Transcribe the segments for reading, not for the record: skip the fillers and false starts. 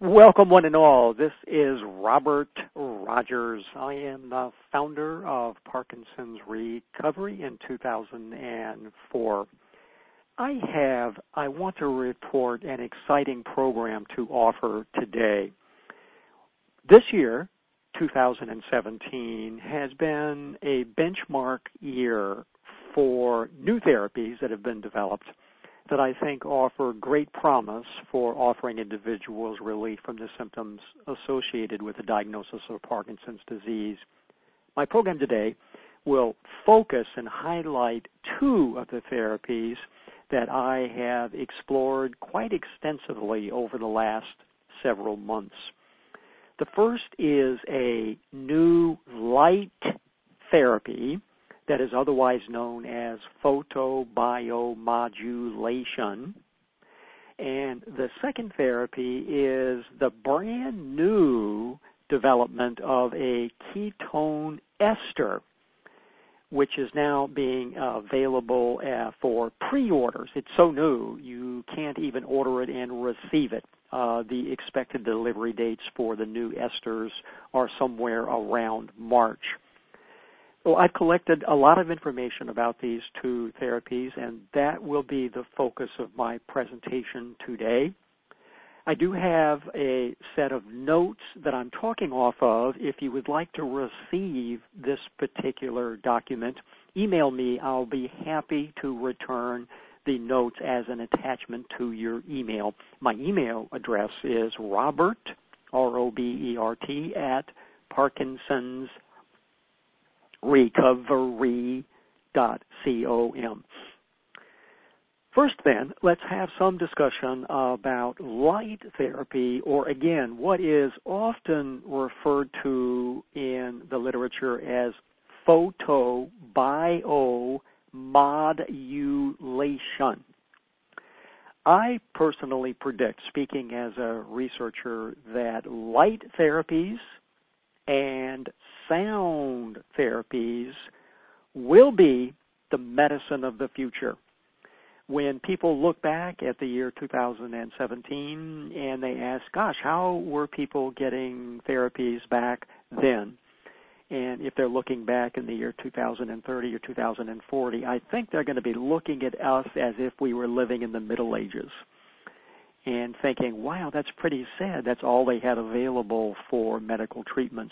Welcome, one and all. This is Robert Rogers. I am the founder of Parkinson's Recovery in 2004. I want to report an exciting program to offer today. This year, 2017, has been a benchmark year for new therapies that have been developed that I think offer great promise for offering individuals relief from the symptoms associated with the diagnosis of Parkinson's disease. My program today will focus and highlight two of the therapies that I have explored quite extensively over the last several months. The first is a new light therapy that is otherwise known as photobiomodulation. And the second therapy is the brand new development of a ketone ester, which is now being available for pre-orders. It's so new, you can't even order it and receive it. The expected delivery dates for the new esters are somewhere around March. Well, I've collected a lot of information about these two therapies, and that will be the focus of my presentation today. I do have a set of notes that I'm talking off of. If you would like to receive this particular document, email me. I'll be happy to return the notes as an attachment to your email. My email address is Robert, R-O-B-E-R-T, at Parkinson'sRecovery.com. First then, let's have some discussion about light therapy, or again, what is often referred to in the literature as photobiomodulation. I personally predict, speaking as a researcher, that light therapies and sound therapies will be the medicine of the future. When people look back at the year 2017 and they ask, gosh, how were people getting therapies back then? And if they're looking back in the year 2030 or 2040, I think they're going to be looking at us as if we were living in the Middle Ages and thinking, wow, that's pretty sad. That's all they had available for medical treatments.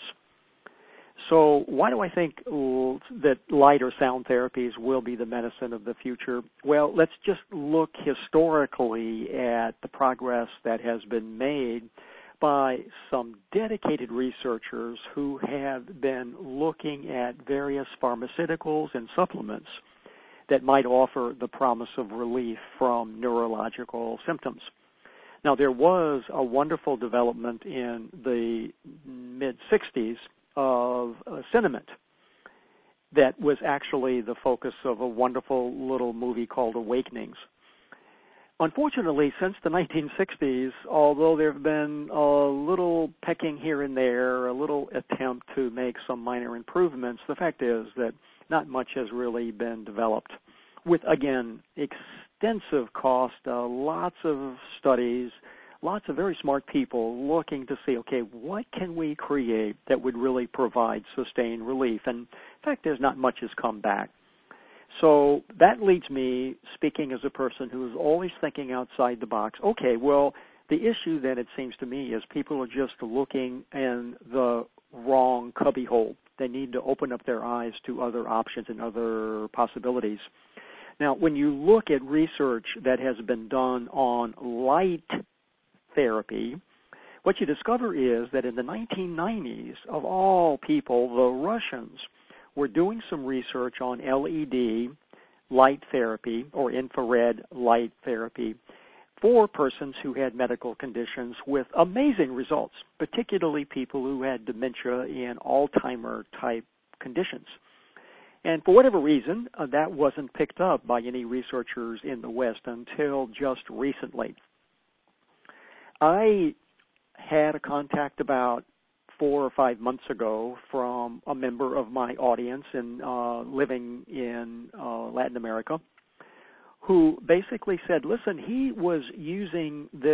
So why do I think that light or sound therapies will be the medicine of the future? Well, let's just look historically at the progress that has been made by some dedicated researchers who have been looking at various pharmaceuticals and supplements that might offer the promise of relief from neurological symptoms. Now, there was a wonderful development in the mid-60s of Cinnamon that was actually the focus of a wonderful little movie called Awakenings. Unfortunately, since the 1960s, although there have been a little pecking here and there, a little attempt to make some minor improvements, the fact is that not much has really been developed. With, again, extensive cost, lots of studies, lots of very smart people looking to see, okay, what can we create that would really provide sustained relief? And in fact, there's not much has come back. So that leads me, speaking as a person who is always thinking outside the box, okay, well, the issue then, it seems to me, is people are just looking in the wrong cubbyhole. They need to open up their eyes to other options and other possibilities. Now, when you look at research that has been done on light therapy, what you discover is that in the 1990s, of all people, the Russians were doing some research on LED light therapy or infrared light therapy for persons who had medical conditions with amazing results, particularly people who had dementia and Alzheimer type conditions. And for whatever reason, that wasn't picked up by any researchers in the West until just recently. I had a contact about 4 or 5 months ago from a member of my audience living in Latin America, who basically said, listen, he was using this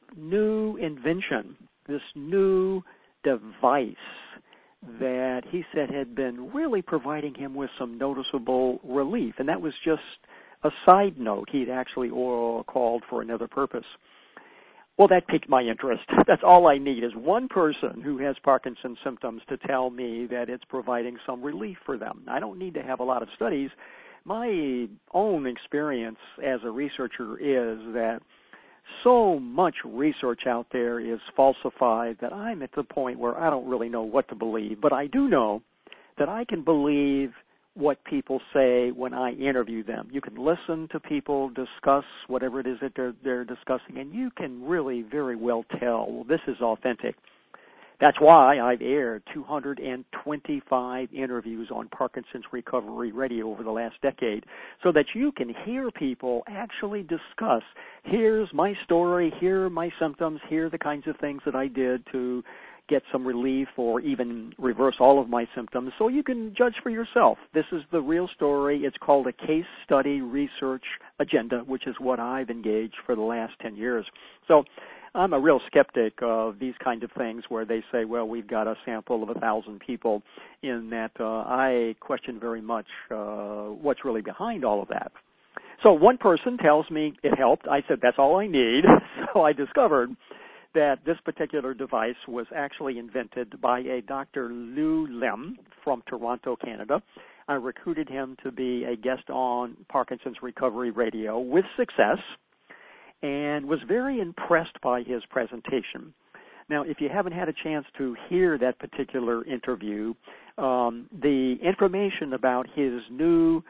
new invention, this new device that he said had been really providing him with some noticeable relief. And that was just a side note. He'd actually called for another purpose. Well, that piqued my interest. That's all I need is one person who has Parkinson's symptoms to tell me that it's providing some relief for them. I don't need to have a lot of studies. My own experience as a researcher is that so much research out there is falsified that I'm at the point where I don't really know what to believe. But I do know that I can believe what people say when I interview them. You can listen to people discuss whatever it is that they're discussing, and you can really very well tell, well, this is authentic. That's why I've aired 225 interviews on Parkinson's Recovery Radio over the last decade, so that you can hear people actually discuss, here's my story, here are my symptoms, here are the kinds of things that I did to get some relief or even reverse all of my symptoms, so you can judge for yourself. This is the real story. It's called a case study research agenda, which is what I've engaged for the last 10 years. So I'm a real skeptic of these kind of things where they say, well, we've got a sample of 1,000 people, in that I question very much what's really behind all of that. So one person tells me it helped. I said, that's all I need. So I discovered that this particular device was actually invented by a Dr. Lou Lim from Toronto, Canada. I recruited him to be a guest on Parkinson's Recovery Radio with success, and was very impressed by his presentation. Now, if you haven't had a chance to hear that particular interview, the information about his new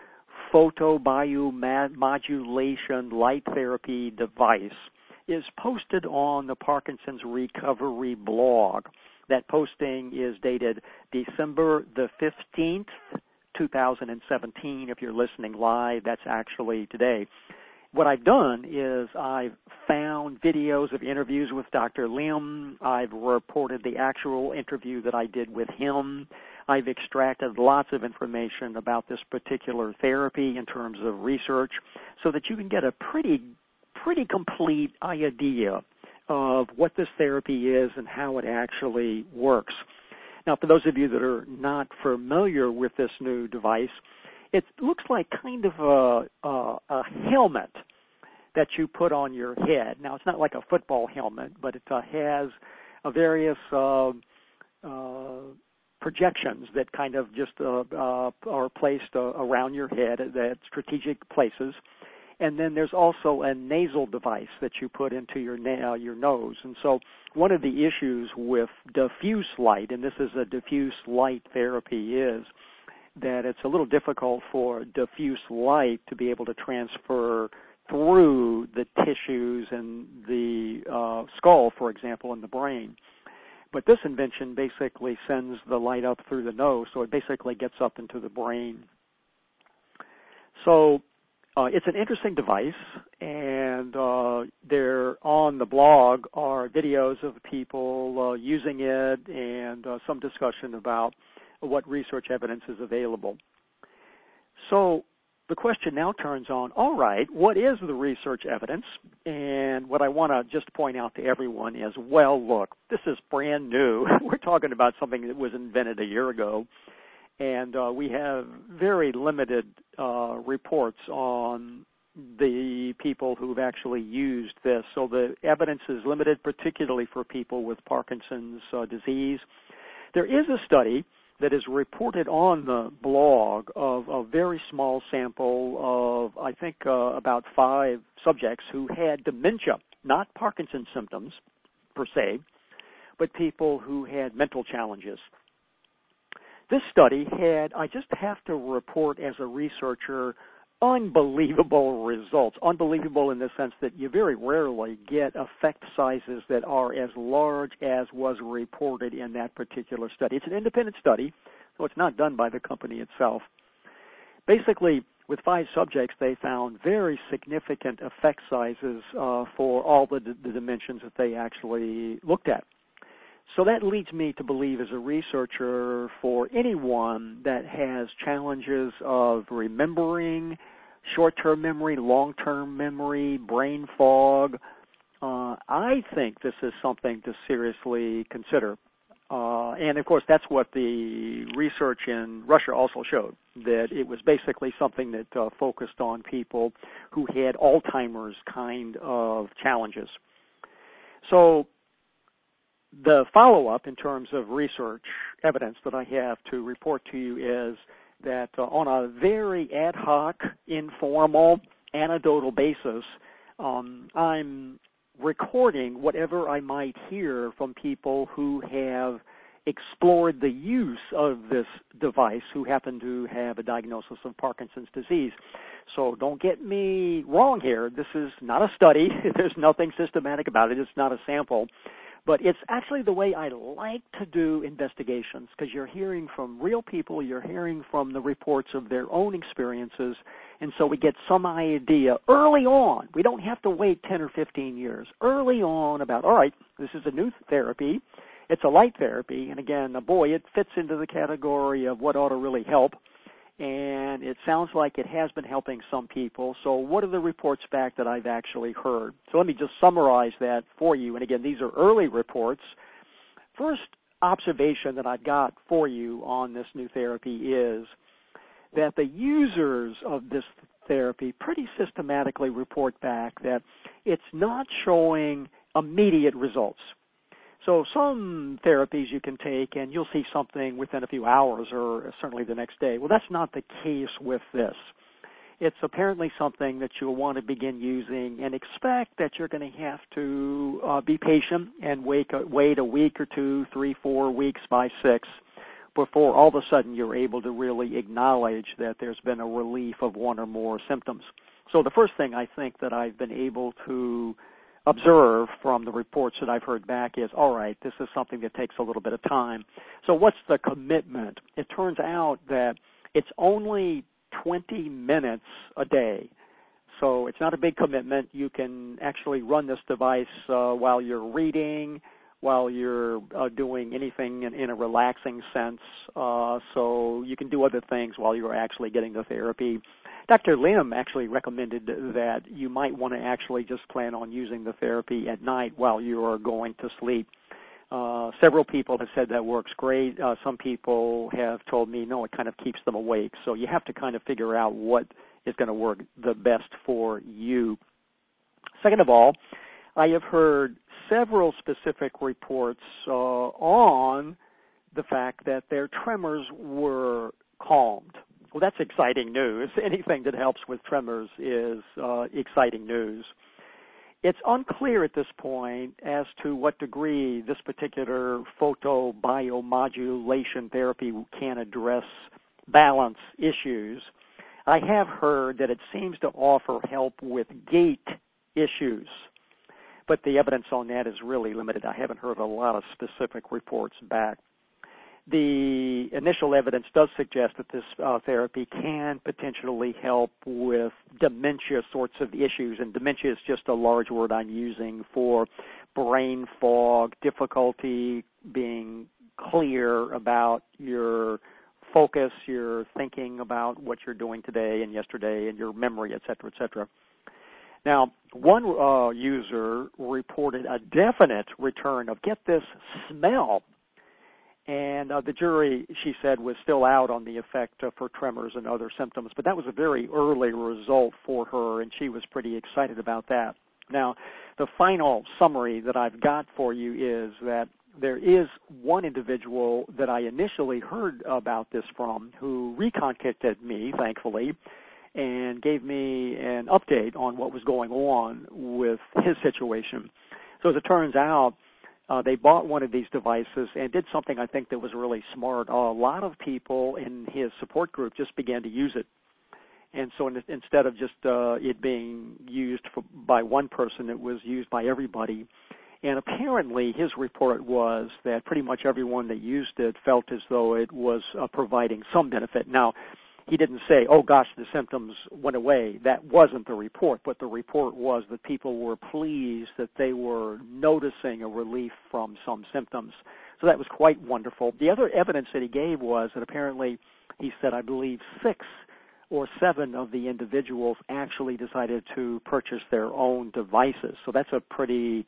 photobiomodulation light therapy device is posted on the Parkinson's Recovery blog. That posting is dated December the 15th, 2017. If you're listening live, that's actually today. What I've done is I've found videos of interviews with Dr. Lim. I've reported the actual interview that I did with him. I've extracted lots of information about this particular therapy in terms of research, so that you can get a pretty complete idea of what this therapy is and how it actually works. Now, for those of you that are not familiar with this new device, it looks like kind of a helmet that you put on your head. Now, it's not like a football helmet, but it has various projections that kind of just are placed around your head at strategic places. And then there's also a nasal device that you put into your nose. And so one of the issues with diffuse light, and this is a diffuse light therapy, is that it's a little difficult for diffuse light to be able to transfer through the tissues and the skull, for example, in the brain. But this invention basically sends the light up through the nose, so it basically gets up into the brain. So it's an interesting device, and there on the blog are videos of people using it and some discussion about what research evidence is available. So the question now turns on, all right, what is the research evidence? And what I want to just point out to everyone is, well, look, this is brand new. We're talking about something that was invented a year ago. And we have very limited reports on the people who've actually used this. So the evidence is limited, particularly for people with Parkinson's disease. There is a study that is reported on the blog of a very small sample of, I think, about 5 subjects who had dementia, not Parkinson's symptoms per se, but people who had mental challenges. This study had, I just have to report as a researcher, unbelievable results. Unbelievable in the sense that you very rarely get effect sizes that are as large as was reported in that particular study. It's an independent study, so it's not done by the company itself. Basically, with 5 subjects, they found very significant effect sizes for all the dimensions that they actually looked at. So that leads me to believe as a researcher, for anyone that has challenges of remembering, short-term memory, long-term memory, brain fog, I think this is something to seriously consider. And of course, that's what the research in Russia also showed, that it was basically something that focused on people who had Alzheimer's kind of challenges. So the follow-up in terms of research evidence that I have to report to you is that on a very ad hoc, informal, anecdotal basis, I'm recording whatever I might hear from people who have explored the use of this device who happen to have a diagnosis of Parkinson's disease. So don't get me wrong here. This is not a study. There's nothing systematic about it. It's not a sample. But it's actually the way I like to do investigations, because you're hearing from real people, you're hearing from the reports of their own experiences, and so we get some idea early on. We don't have to wait 10 or 15 years. Early on about, all right, this is a new therapy. It's a light therapy, and again, boy, it fits into the category of what ought to really help. And it sounds like it has been helping some people. So what are the reports back that I've actually heard? So let me just summarize that for you. And again, these are early reports. First observation that I've got for you on this new therapy is that the users of this therapy pretty systematically report back that it's not showing immediate results. So some therapies you can take and you'll see something within a few hours or certainly the next day. Well, that's not the case with this. It's apparently something that you'll want to begin using and expect that you're going to have to be patient and wait a week or 2, 3, 4 weeks by 6 before all of a sudden you're able to really acknowledge that there's been a relief of one or more symptoms. So the first thing I think that I've been able to observe from the reports that I've heard back is, all right, this is something that takes a little bit of time. So what's the commitment? It turns out that it's only 20 minutes a day. So it's not a big commitment. You can actually run this device while you're reading, while you're doing anything in a relaxing sense. So you can do other things while you're actually getting the therapy. Dr. Lim actually recommended that you might want to actually just plan on using the therapy at night while you are going to sleep. Several people have said that works great. Some people have told me, no, it kind of keeps them awake. So you have to kind of figure out what is going to work the best for you. Second of all, I have heard several specific reports on the fact that their tremors were calmed. Well, that's exciting news. Anything that helps with tremors is exciting news. It's unclear at this point as to what degree this particular photobiomodulation therapy can address balance issues. I have heard that it seems to offer help with gait issues, but the evidence on that is really limited. I haven't heard a lot of specific reports back. The initial evidence does suggest that this therapy can potentially help with dementia sorts of issues, and dementia is just a large word I'm using for brain fog, difficulty being clear about your focus, your thinking about what you're doing today and yesterday, and your memory, et cetera, et cetera. Now, one user reported a definite return of, get this, smell. And the jury, she said, was still out on the effect for tremors and other symptoms. But that was a very early result for her, and she was pretty excited about that. Now, the final summary that I've got for you is that there is one individual that I initially heard about this from who recontacted me, thankfully, and gave me an update on what was going on with his situation. So as it turns out, they bought one of these devices and did something I think that was really smart. A lot of people in his support group just began to use it. And so instead of just it being used by one person, it was used by everybody. And apparently his report was that pretty much everyone that used it felt as though it was providing some benefit. Now, he didn't say, oh, gosh, the symptoms went away. That wasn't the report, but the report was that people were pleased that they were noticing a relief from some symptoms. So that was quite wonderful. The other evidence that he gave was that apparently, he said, I believe 6 or 7 of the individuals actually decided to purchase their own devices. So that's a pretty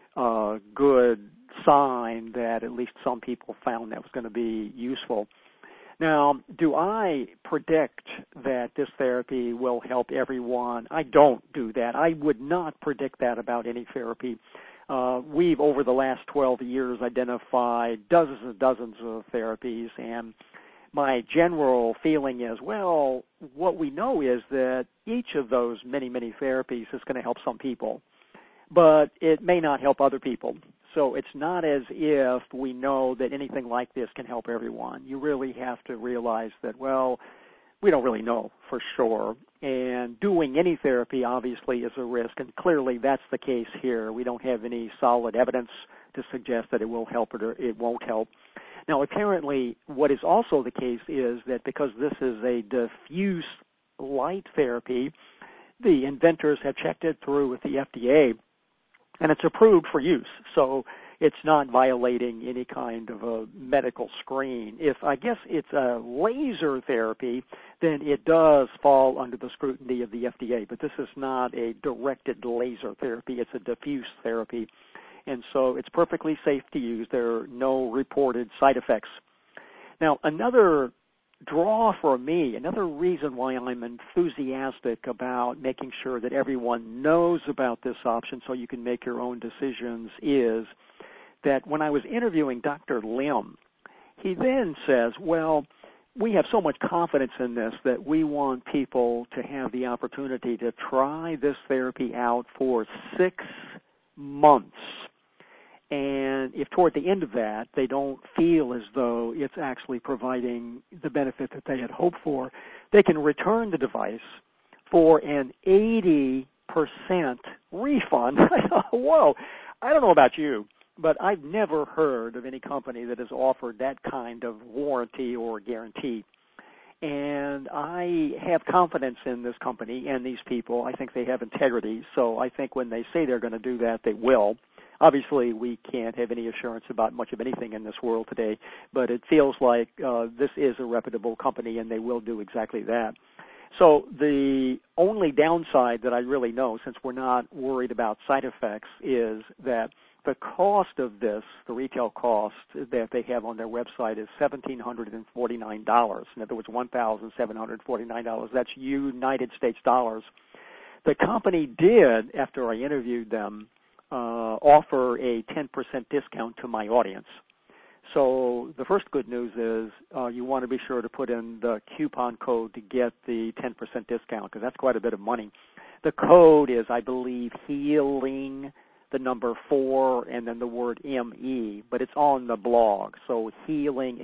good sign that at least some people found that was going to be useful. Now, do I predict that this therapy will help everyone? I don't do that. I would not predict that about any therapy. We've, over the last 12 years, identified dozens and dozens of therapies, and my general feeling is, well, what we know is that each of those many, many therapies is going to help some people, but it may not help other people. So it's not as if we know that anything like this can help everyone. You really have to realize that, well, we don't really know for sure. And doing any therapy obviously is a risk, and clearly that's the case here. We don't have any solid evidence to suggest that it will help or it won't help. Now, apparently, what is also the case is that because this is a diffuse light therapy, the inventors have checked it through with the FDA, and it's approved for use. So it's not violating any kind of a medical screen. If I guess it's a laser therapy, then it does fall under the scrutiny of the FDA. But this is not a directed laser therapy. It's a diffuse therapy. And so it's perfectly safe to use. There are no reported side effects. Now, another draw for me, another reason why I'm enthusiastic about making sure that everyone knows about this option so you can make your own decisions is that when I was interviewing Dr. Lim, he then says, well, we have so much confidence in this that we want people to have the opportunity to try this therapy out for 6 months. And if toward the end of that they don't feel as though it's actually providing the benefit that they had hoped for, they can return the device for an 80% refund. Whoa, I don't know about you, but I've never heard of any company that has offered that kind of warranty or guarantee. And I have confidence in this company and these people. I think they have integrity. So I think when they say they're going to do that, they will. Obviously, we can't have any assurance about much of anything in this world today, but it feels like this is a reputable company and they will do exactly that. So the only downside that I really know, since we're not worried about side effects, is that the cost of this, the retail cost that they have on their website, is $1,749. In other words, $1,749. That's United States dollars. The company did, after I interviewed them, offer a 10% discount to my audience. So the first good news is you want to be sure to put in the coupon code to get the 10% discount, because that's quite a bit of money. The code is, I believe, HEALING, the number 4, and then the word ME, but it's on the blog. So HEALING,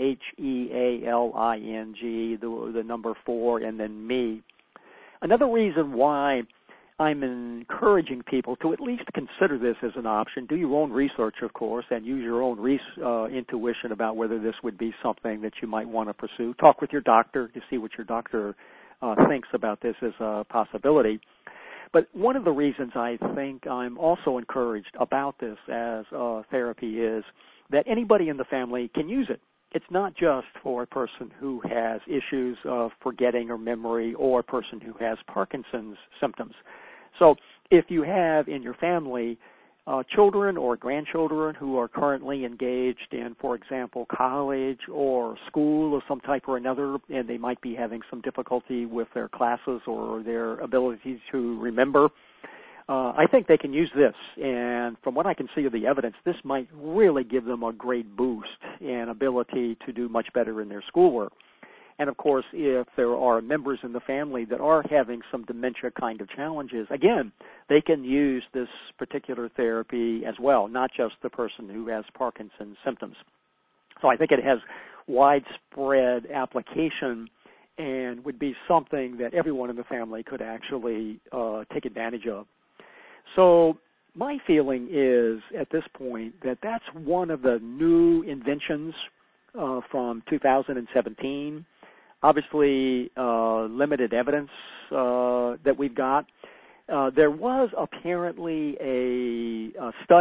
HEALING, the number 4, and then me. Another reason why I'm encouraging people to at least consider this as an option. Do your own research, of course, and use your own intuition about whether this would be something that you might want to pursue. Talk with your doctor to see what your doctor thinks about this as a possibility. But one of the reasons I think I'm also encouraged about this as a therapy is that anybody in the family can use it. It's not just for a person who has issues of forgetting or memory or a person who has Parkinson's symptoms. So if you have in your family children or grandchildren who are currently engaged in, for example, college or school of some type or another, and they might be having some difficulty with their classes or their ability to remember, I think they can use this. And from what I can see of the evidence, this might really give them a great boost and ability to do much better in their schoolwork. And, of course, if there are members in the family that are having some dementia kind of challenges, again, they can use this particular therapy as well, not just the person who has Parkinson's symptoms. So I think it has widespread application and would be something that everyone in the family could actually take advantage of. So my feeling is, at this point, that that's one of the new inventions from 2017. Obviously, limited evidence that we've got. There was apparently a study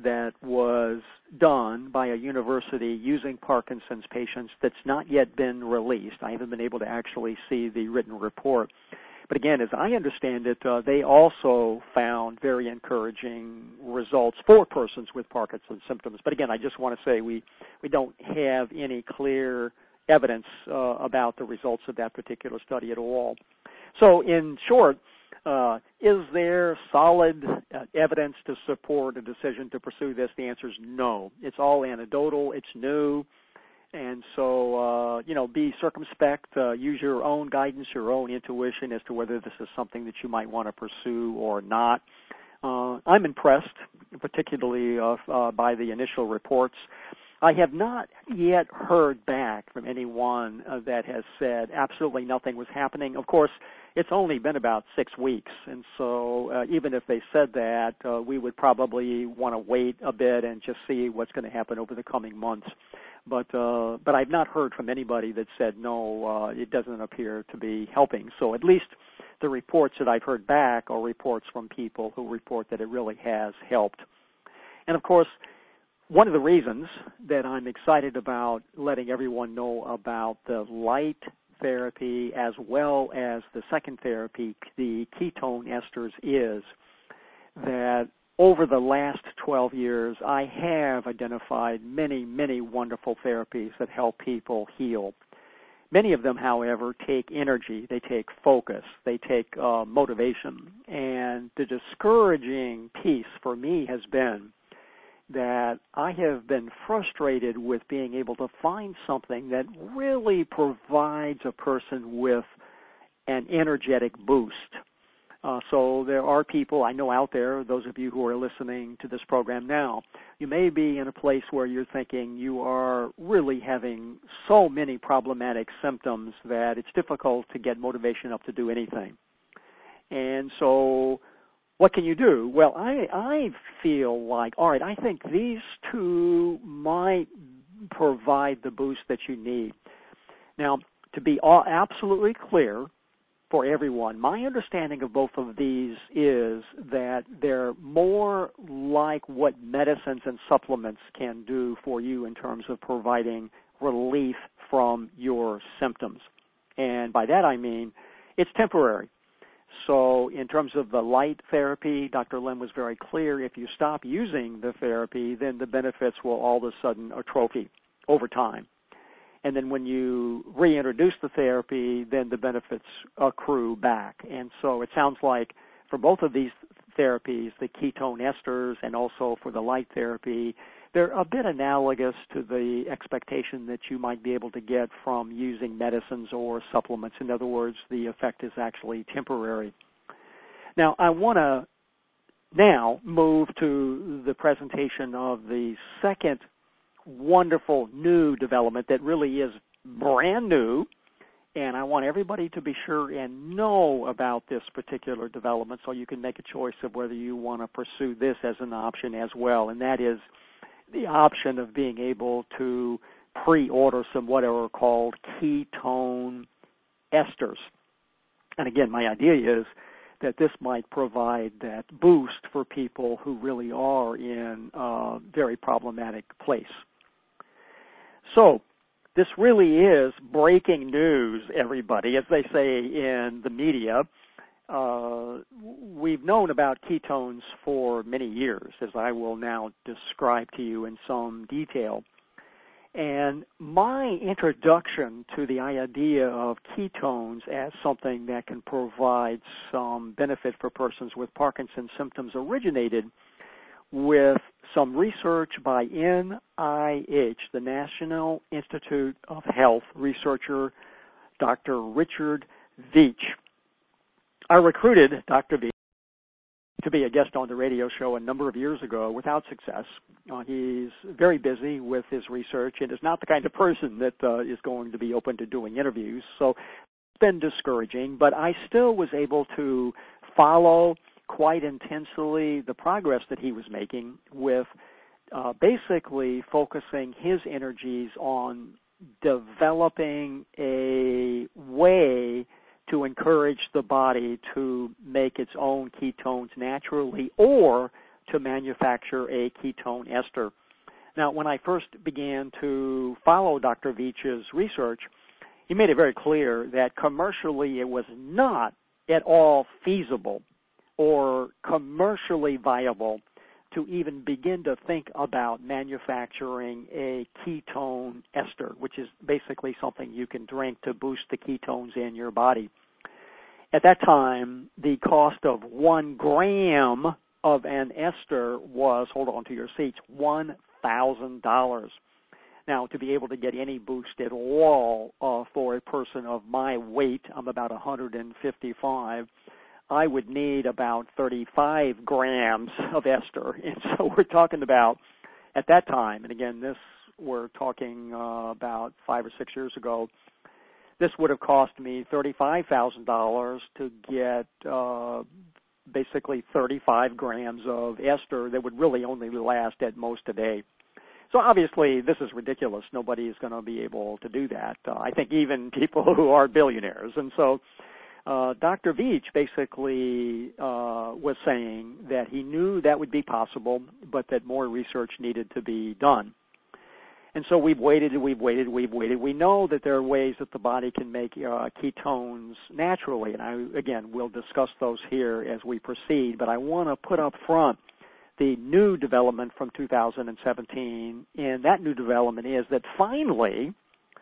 that was done by a university using Parkinson's patients that's not yet been released. I haven't been able to actually see the written report. But again, as I understand it, they also found very encouraging results for persons with Parkinson's symptoms. But again, I just want to say we don't have any clear evidence about the results of that particular study at all. So in short, is there solid evidence to support a decision to pursue this? The answer is no. It's all anecdotal. It's new. And so, be circumspect, use your own guidance, your own intuition as to whether this is something that you might want to pursue or not. I'm impressed, particularly by the initial reports. I have not yet heard back from anyone that has said absolutely nothing was happening. Of course, it's only been about 6 weeks, and so even if they said that, we would probably want to wait a bit and just see what's going to happen over the coming months. But I've not heard from anybody that said, no, it doesn't appear to be helping. So at least the reports that I've heard back are reports from people who report that it really has helped. And, of course, one of the reasons that I'm excited about letting everyone know about the light therapy as well as the second therapy, the ketone esters, is that over the last 12 years, I have identified many, many wonderful therapies that help people heal. Many of them, however, take energy, they take focus, they take motivation. And the discouraging piece for me has been that I have been frustrated with being able to find something that really provides a person with an energetic boost. So there are people I know out there, those of you who are listening to this program now, you may be in a place where you're thinking you are really having so many problematic symptoms that it's difficult to get motivation up to do anything. And so what can you do? Well, I feel like, all right, I think these two might provide the boost that you need. Now, to be absolutely clear for everyone, my understanding of both of these is that they're more like what medicines and supplements can do for you in terms of providing relief from your symptoms. And by that I mean it's temporary. So in terms of the light therapy, Dr. Lim was very clear, if you stop using the therapy, then the benefits will all of a sudden atrophy over time. And then when you reintroduce the therapy, then the benefits accrue back. And so it sounds like for both of these therapies, the ketone esters and also for the light therapy, they're a bit analogous to the expectation that you might be able to get from using medicines or supplements. In other words, the effect is actually temporary. Now, I want to now move to the presentation of the second wonderful new development that really is brand new, and I want everybody to be sure and know about this particular development so you can make a choice of whether you want to pursue this as an option as well, and that is the option of being able to pre-order some what are called ketone esters. And again, my idea is that this might provide that boost for people who really are in a very problematic place. So this really is breaking news, everybody, as they say in the media. We've known about ketones for many years, as I will now describe to you in some detail. And my introduction to the idea of ketones as something that can provide some benefit for persons with Parkinson's symptoms originated with some research by NIH, the National Institute of Health researcher, Dr. Richard Veech. I recruited Dr. Veech to be a guest on the radio show a number of years ago without success. He's very busy with his research and is not the kind of person that is going to be open to doing interviews. So it's been discouraging, but I still was able to follow quite intensely the progress that he was making with basically focusing his energies on developing a way to encourage the body to make its own ketones naturally or to manufacture a ketone ester. Now, when I first began to follow Dr. Veitch's research, he made it very clear that commercially it was not at all feasible or commercially viable to even begin to think about manufacturing a ketone ester, which is basically something you can drink to boost the ketones in your body. At that time, the cost of 1 gram of an ester was, hold on to your seats, $1,000. Now, to be able to get any boost at all for a person of my weight, I'm about 155, I would need about 35 grams of ester. And so we're talking about, at that time, and again, we're talking about 5 or 6 years ago, this would have cost me $35,000 to get basically 35 grams of ester that would really only last at most a day. So obviously, this is ridiculous. Nobody is going to be able to do that. I think even people who are billionaires. And so Dr. Veitch basically was saying that he knew that would be possible, but that more research needed to be done. And so we've waited. We know that there are ways that the body can make ketones naturally, and we'll discuss those here as we proceed. But I want to put up front the new development from 2017, and that new development is that finally,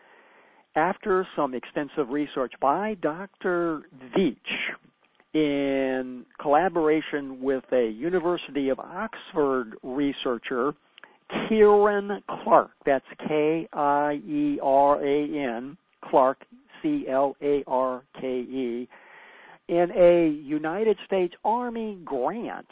after some extensive research by Dr. Veitch in collaboration with a University of Oxford researcher, Kieran Clarke, that's K-I-E-R-A-N, Clarke, C-L-A-R-K-E, in a United States Army grant.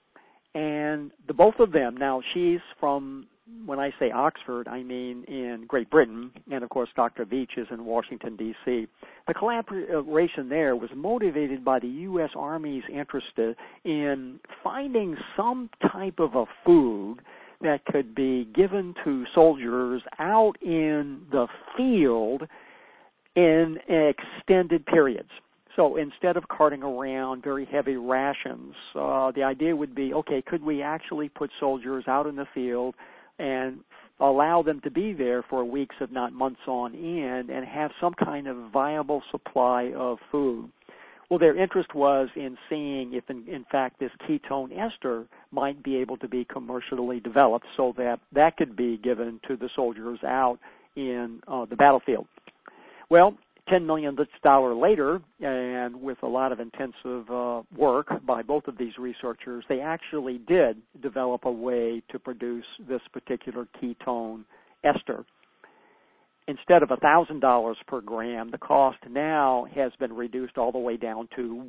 And the both of them, now she's from, when I say Oxford, I mean in Great Britain, and of course Dr. Veitch is in Washington, D.C. The collaboration there was motivated by the U.S. Army's interest in finding some type of a food that could be given to soldiers out in the field in extended periods. So instead of carting around very heavy rations, the idea would be, okay, could we actually put soldiers out in the field and allow them to be there for weeks, if not months on end, and have some kind of viable supply of food? Well, their interest was in seeing if, in fact, this ketone ester might be able to be commercially developed so that that could be given to the soldiers out in the battlefield. Well, $10 million later, and with a lot of intensive work by both of these researchers, they actually did develop a way to produce this particular ketone ester. Instead of $1,000 per gram, the cost now has been reduced all the way down to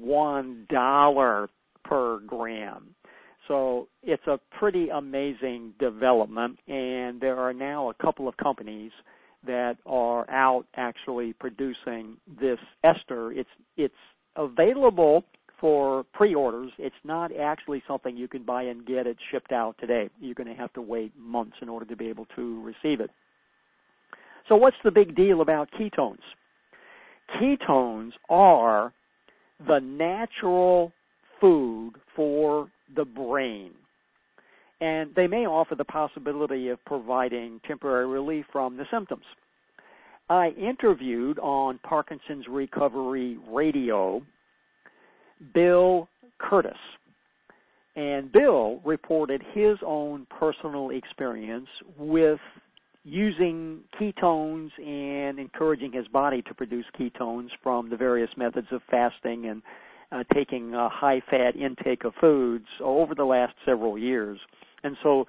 $1 per gram. So it's a pretty amazing development, and there are now a couple of companies that are out actually producing this ester. It's available for pre-orders. It's not actually something you can buy and get it shipped out today. You're going to have to wait months in order to be able to receive it. So what's the big deal about ketones? Ketones are the natural food for the brain, and they may offer the possibility of providing temporary relief from the symptoms. I interviewed on Parkinson's Recovery Radio Bill Curtis, and Bill reported his own personal experience with using ketones and encouraging his body to produce ketones from the various methods of fasting and taking a high-fat intake of foods over the last several years. And so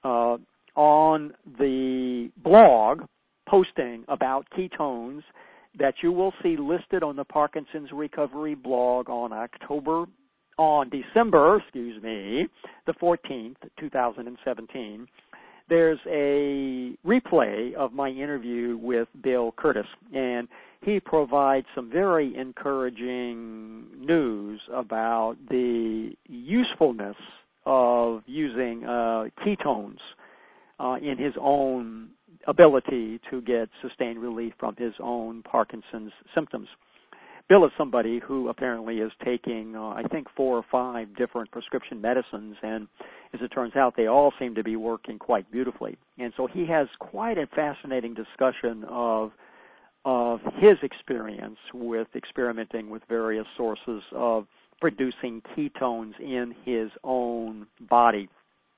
on the blog posting about ketones that you will see listed on the Parkinson's Recovery blog on December the 14th, 2017, there's a replay of my interview with Bill Curtis, and he provides some very encouraging news about the usefulness of using ketones in his own ability to get sustained relief from his own Parkinson's symptoms. Bill is somebody who apparently is taking, I think, 4 or 5 different prescription medicines and as it turns out, they all seem to be working quite beautifully. And so he has quite a fascinating discussion of his experience with experimenting with various sources of producing ketones in his own body.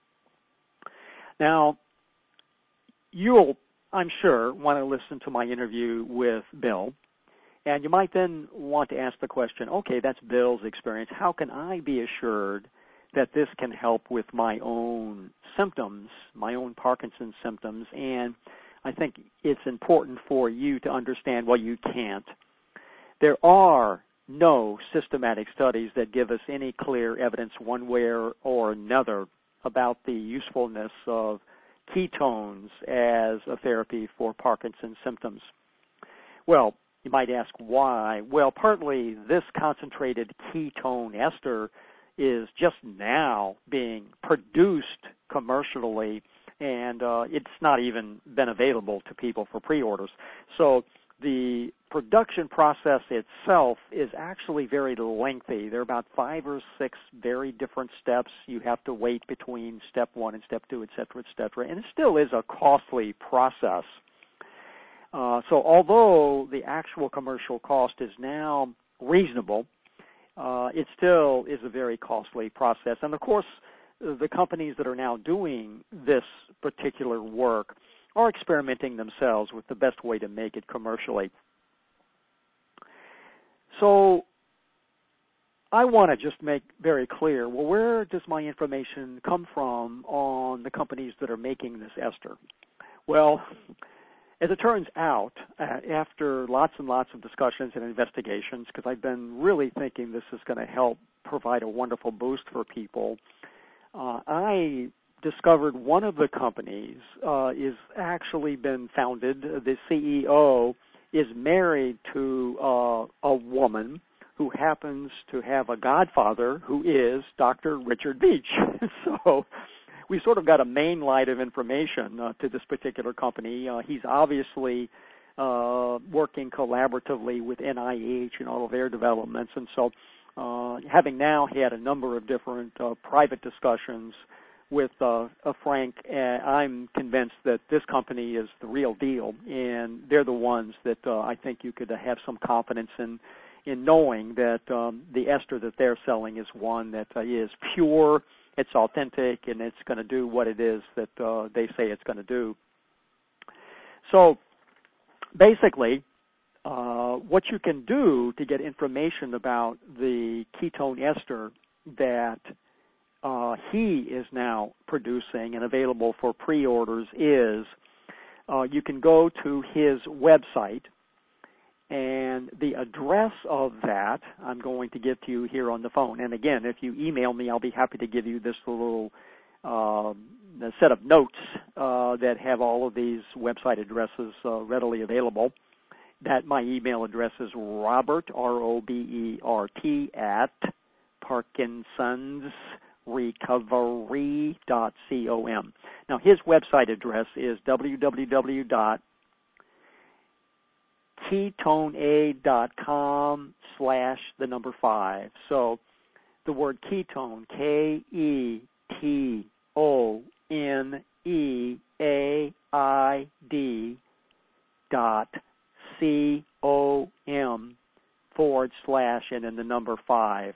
Now, you'll, I'm sure, want to listen to my interview with Bill, and you might then want to ask the question, okay, that's Bill's experience. How can I be assured that this can help with my own symptoms, my own Parkinson's symptoms? And I think it's important for you to understand, well, you can't. There are no systematic studies that give us any clear evidence one way or another about the usefulness of ketones as a therapy for Parkinson's symptoms. Well, you might ask why. Well, partly this concentrated ketone ester is just now being produced commercially, and it's not even been available to people for pre-orders. So the production process itself is actually very lengthy. There are about 5 or 6 very different steps. You have to wait between step 1 and step 2, et cetera, and it still is a costly process. So although the actual commercial cost is now reasonable, it still is a very costly process. And of course, the companies that are now doing this particular work are experimenting themselves with the best way to make it commercially. So I want to just make very clear, well, where does my information come from on the companies that are making this ester? Well, as it turns out, after lots and lots of discussions and investigations, because I've been really thinking this is going to help provide a wonderful boost for people, I discovered one of the companies is actually been founded. The CEO is married to a woman who happens to have a godfather who is Dr. Richard Veech. So we sort of got a main line of information to this particular company. He's obviously working collaboratively with NIH in all of their developments. And so having now had a number of different private discussions with Frank, I'm convinced that this company is the real deal, and they're the ones that I think you could have some confidence in knowing that the ester that they're selling is one that is pure, it's authentic, and it's going to do what it is that they say it's going to do. So basically, what you can do to get information about the ketone ester that he is now producing and available for pre-orders is you can go to his website, and the address of that I'm going to give to you here on the phone. And again, if you email me, I'll be happy to give you this little set of notes that have all of these website addresses readily available. That my email address is Robert, R-O-B-E-R-T, at Parkinson'sRecovery.com. Now, his website address is www.ketonea.com/5. So the word ketone, KETONEAID .com/ and then the number 5.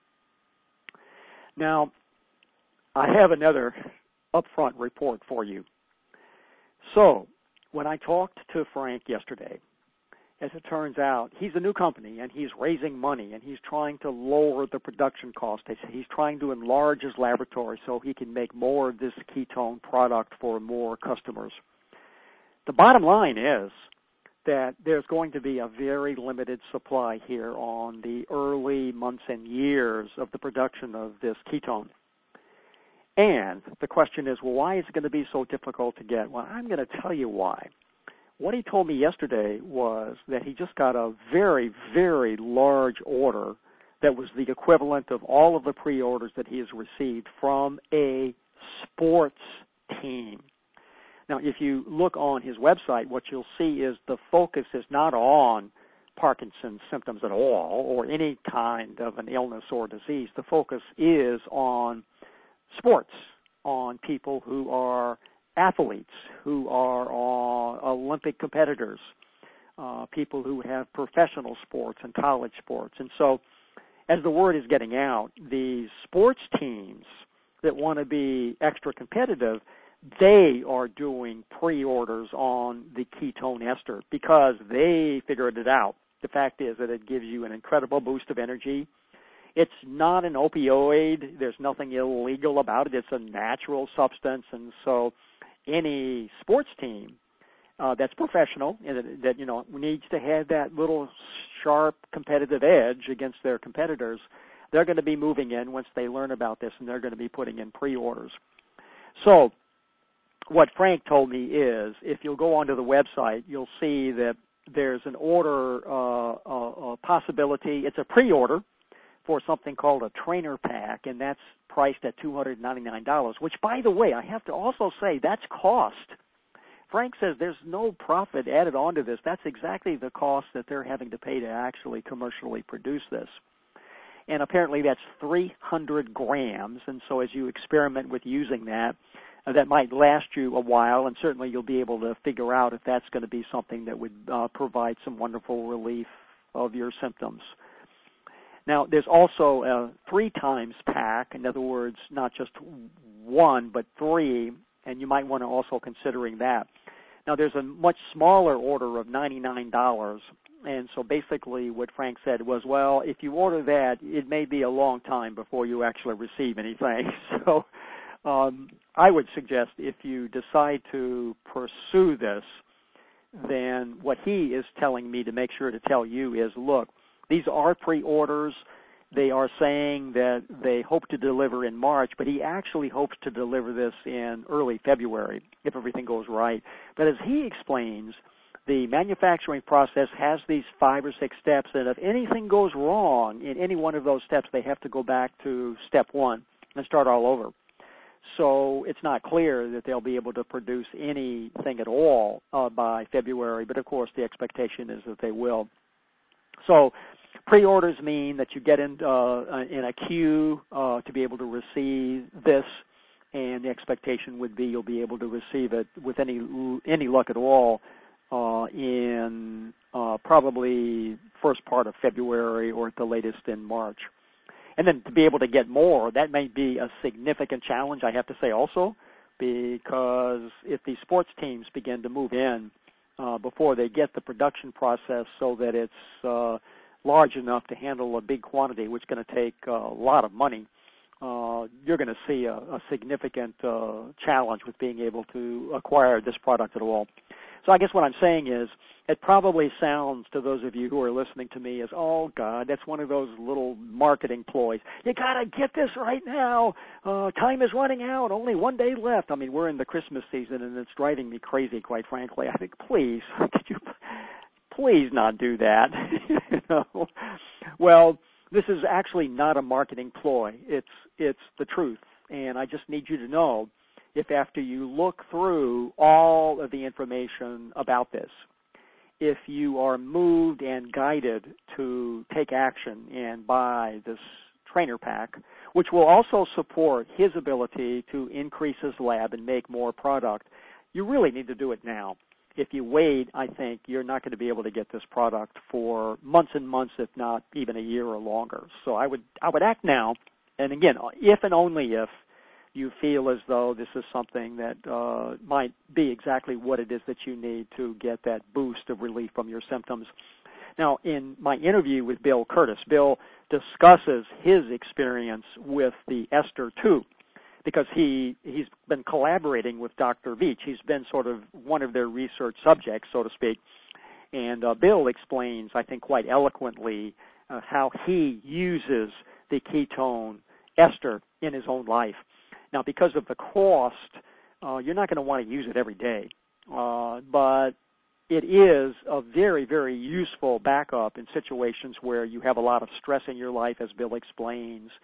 Now, I have another upfront report for you. So, when I talked to Frank yesterday, as it turns out, he's a new company, and he's raising money, and he's trying to lower the production cost. He's trying to enlarge his laboratory so he can make more of this ketone product for more customers. The bottom line is that there's going to be a very limited supply here on the early months and years of the production of this ketone. And the question is, well, why is it going to be so difficult to get? Well, I'm going to tell you why. What he told me yesterday was that he just got a very, very large order that was the equivalent of all of the pre-orders that he has received from a sports team. Now, if you look on his website, what you'll see is the focus is not on Parkinson's symptoms at all or any kind of an illness or disease. The focus is on sports, on people who are athletes, who are Olympic competitors, people who have professional sports and college sports. And so as the word is getting out, these sports teams that want to be extra competitive, they are doing pre-orders on the ketone ester because they figured it out. The fact is that it gives you an incredible boost of energy. It's not an opioid. There's nothing illegal about it. It's a natural substance. And so any sports team that's professional and that needs to have that little sharp competitive edge against their competitors, they're going to be moving in once they learn about this, and they're going to be putting in pre-orders. So what Frank told me is if you'll go onto the website, you'll see that there's an order possibility. It's a pre-order for something called a trainer pack, and that's priced at $299, which, by the way, I have to also say that's cost. Frank says there's no profit added onto this. That's exactly the cost that they're having to pay to actually commercially produce this. And apparently that's 300 grams, and so as you experiment with using that, that might last you a while, and certainly you'll be able to figure out if that's going to be something that would provide some wonderful relief of your symptoms. Now, there's also a 3 times pack, in other words, not just 1, but 3, and you might want to also considering that. Now, there's a much smaller order of $99, and so basically what Frank said was, well, if you order that, it may be a long time before you actually receive anything. So I would suggest if you decide to pursue this, then what he is telling me to make sure to tell you is, look, these are pre-orders. They are saying that they hope to deliver in March, but he actually hopes to deliver this in early February if everything goes right. But as he explains, the manufacturing process has these 5 or 6 steps, and if anything goes wrong in any one of those steps, they have to go back to step 1 and start all over. So it's not clear that they'll be able to produce anything at all by February, but of course the expectation is that they will. So pre-orders mean that you get in a queue to be able to receive this, and the expectation would be you'll be able to receive it with any luck at all in probably first part of February or at the latest in March. And then to be able to get more, that may be a significant challenge, I have to say also, because if these sports teams begin to move in before they get the production process so that it's large enough to handle a big quantity, which is going to take a lot of money, you're going to see a significant challenge with being able to acquire this product at all. So I guess what I'm saying is it probably sounds to those of you who are listening to me as, oh, God, that's one of those little marketing ploys. You got to get this right now. Time is running out. Only 1 day left. I mean, we're in the Christmas season, and it's driving me crazy, quite frankly. I think, please, could you please not do that? Well, this is actually not a marketing ploy. It's the truth, and I just need you to know if after you look through all of the information about this, if you are moved and guided to take action and buy this trainer pack, which will also support his ability to increase his lab and make more product, you really need to do it now. If you wait, I think you're not going to be able to get this product for months and months, if not even a year or longer. So I would act now, and again, if and only if you feel as though this is something that might be exactly what it is that you need to get that boost of relief from your symptoms. Now, in my interview with Bill Curtis, Bill discusses his experience with the ester too, because he's been collaborating with Dr. Veach. He's been sort of one of their research subjects, so to speak. And Bill explains, I think quite eloquently, how he uses the ketone ester in his own life. Now, because of the cost, you're not going to want to use it every day, but it is a very, very useful backup in situations where you have a lot of stress in your life, as Bill explains.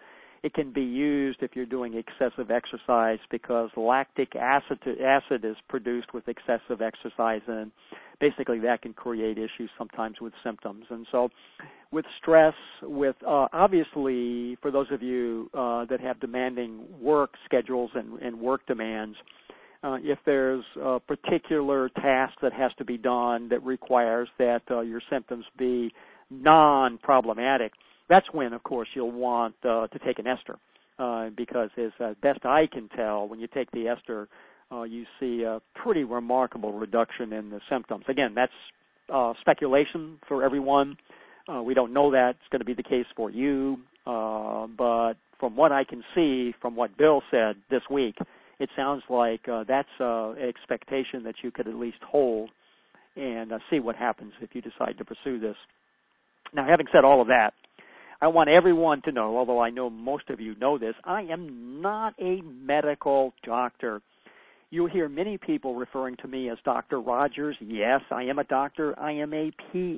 It can be used if you're doing excessive exercise because lactic acid is produced with excessive exercise, and basically that can create issues sometimes with symptoms. And so with stress, with obviously for those of you that have demanding work schedules and work demands, if there's a particular task that has to be done that requires that your symptoms be non-problematic, that's when, of course, you'll want to take an ester because as best I can tell, when you take the ester, you see a pretty remarkable reduction in the symptoms. Again, that's speculation for everyone. We don't know that it's going to be the case for you, but from what I can see, from what Bill said this week, it sounds like that's an expectation that you could at least hold and see what happens if you decide to pursue this. Now, having said all of that, I want everyone to know, although I know most of you know this, I am not a medical doctor. You'll hear many people referring to me as Dr. Rogers. Yes, I am a doctor. I am a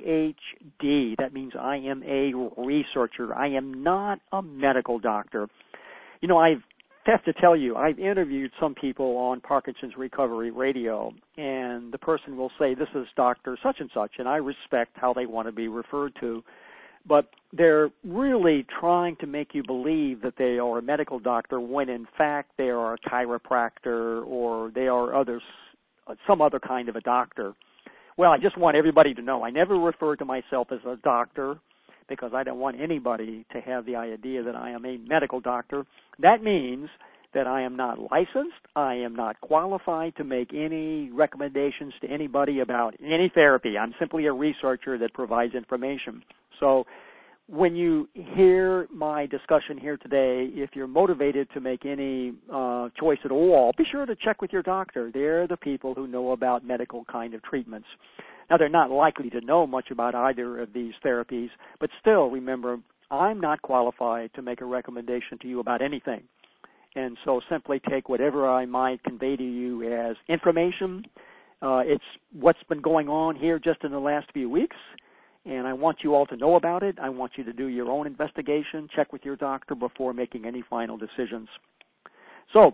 PhD. That means I am a researcher. I am not a medical doctor. You know, I have to tell you, I've interviewed some people on Parkinson's Recovery Radio, and the person will say, this is Dr. such and such, and I respect how they want to be referred to. But they're really trying to make you believe that they are a medical doctor when, in fact, they are a chiropractor or they are some other kind of a doctor. Well, I just want everybody to know I never refer to myself as a doctor because I don't want anybody to have the idea that I am a medical doctor. That means that I am not licensed. I am not qualified to make any recommendations to anybody about any therapy. I'm simply a researcher that provides information. So when you hear my discussion here today, if you're motivated to make any choice at all, be sure to check with your doctor. They're the people who know about medical kind of treatments. Now, they're not likely to know much about either of these therapies, but still, remember, I'm not qualified to make a recommendation to you about anything. And so simply take whatever I might convey to you as information. It's what's been going on here just in the last few weeks, and I want you all to know about it. I want you to do your own investigation, check with your doctor before making any final decisions. So,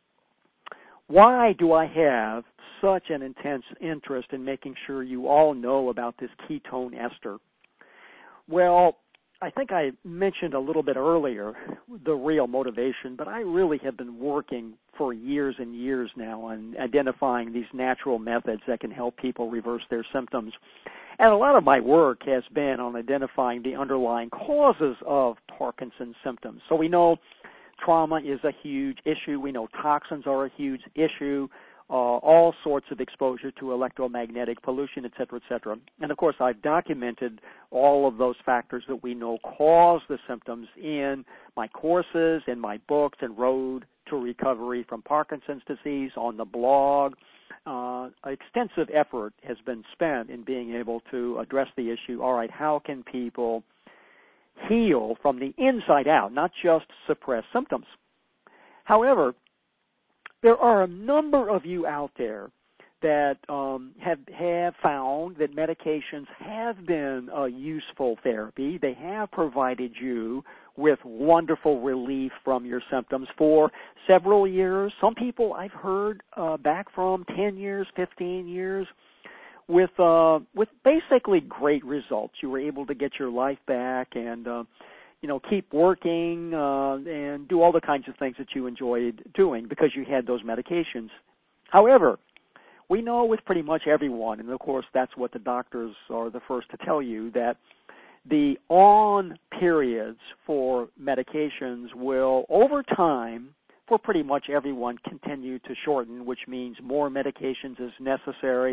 why do I have such an intense interest in making sure you all know about this ketone ester? Well, I think I mentioned a little bit earlier the real motivation, but I really have been working for years and years now on identifying these natural methods that can help people reverse their symptoms. And a lot of my work has been on identifying the underlying causes of Parkinson's symptoms. So we know trauma is a huge issue. We know toxins are a huge issue. All sorts of exposure to electromagnetic pollution, et cetera, et cetera. And, of course, I've documented all of those factors that we know cause the symptoms in my courses, in my books, and Road to Recovery from Parkinson's Disease on the blog. Extensive effort has been spent in being able to address the issue, all right, how can people heal from the inside out, not just suppress symptoms? However, there are a number of you out there that have found that medications have been a useful therapy. They have provided you with wonderful relief from your symptoms for several years. Some people I've heard back from 10 years, 15 years, with basically great results. You were able to get your life back and keep working and do all the kinds of things that you enjoyed doing because you had those medications. However, we know with pretty much everyone, and of course that's what the doctors are the first to tell you, that the on periods for medications will, over time, for pretty much everyone, continue to shorten, which means more medications is necessary.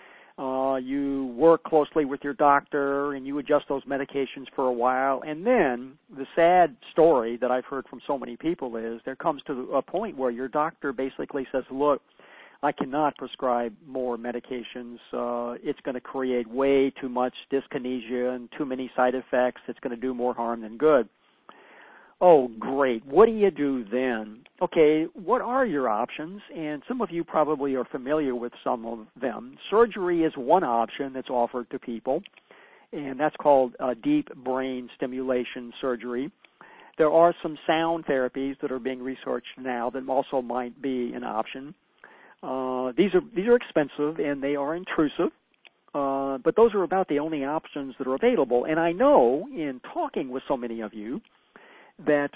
You work closely with your doctor and you adjust those medications for a while, and then the sad story that I've heard from so many people is there comes to a point where your doctor basically says, look, I cannot prescribe more medications. It's going to create way too much dyskinesia and too many side effects. It's going to do more harm than good. Oh, great. What do you do then? Okay, what are your options? And some of you probably are familiar with some of them. Surgery is one option that's offered to people, and that's called deep brain stimulation surgery. There are some sound therapies that are being researched now that also might be an option. These are expensive and they are intrusive, but those are about the only options that are available. And I know in talking with so many of you that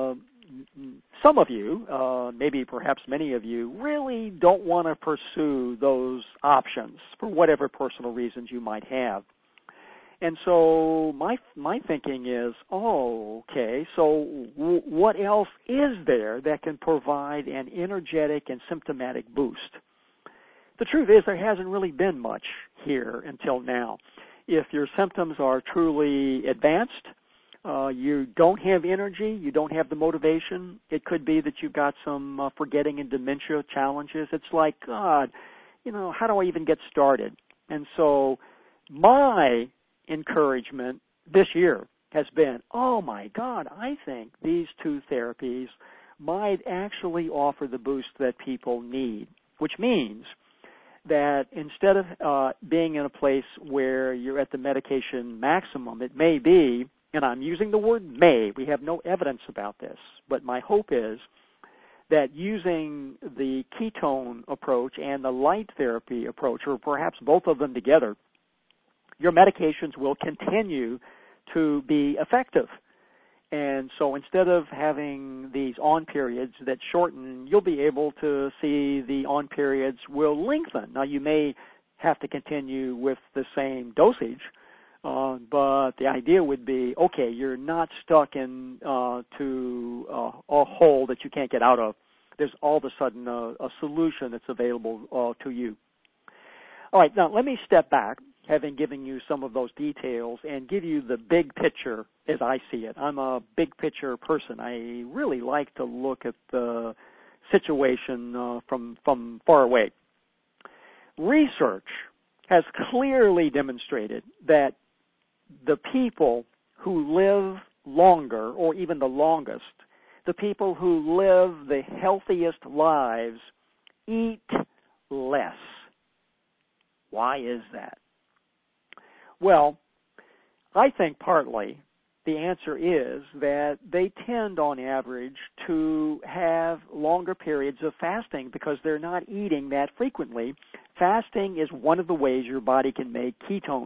some of you, maybe perhaps many of you, really don't want to pursue those options for whatever personal reasons you might have. And so my thinking is, okay, so what else is there that can provide an energetic and symptomatic boost? The truth is there hasn't really been much here until now. If your symptoms are truly advanced, you don't have energy, you don't have the motivation, it could be that you've got some forgetting and dementia challenges. It's like, God, how do I even get started? And so my encouragement this year has been, oh my God, I think these two therapies might actually offer the boost that people need, which means that instead of being in a place where you're at the medication maximum, it may be, and I'm using the word may, we have no evidence about this, but my hope is that using the ketone approach and the light therapy approach, or perhaps both of them together, your medications will continue to be effective. And so instead of having these on periods that shorten, you'll be able to see the on periods will lengthen. Now, you may have to continue with the same dosage, but the idea would be, okay, you're not stuck in to a hole that you can't get out of. There's all of a sudden a solution that's available to you. All right, now let me step back, having given you some of those details, and give you the big picture as I see it. I'm a big picture person. I really like to look at the situation from far away. Research has clearly demonstrated that the people who live longer, or even the longest, the people who live the healthiest lives, eat less. Why is that? Well, I think partly the answer is that they tend on average to have longer periods of fasting because they're not eating that frequently. Fasting is one of the ways your body can make ketones.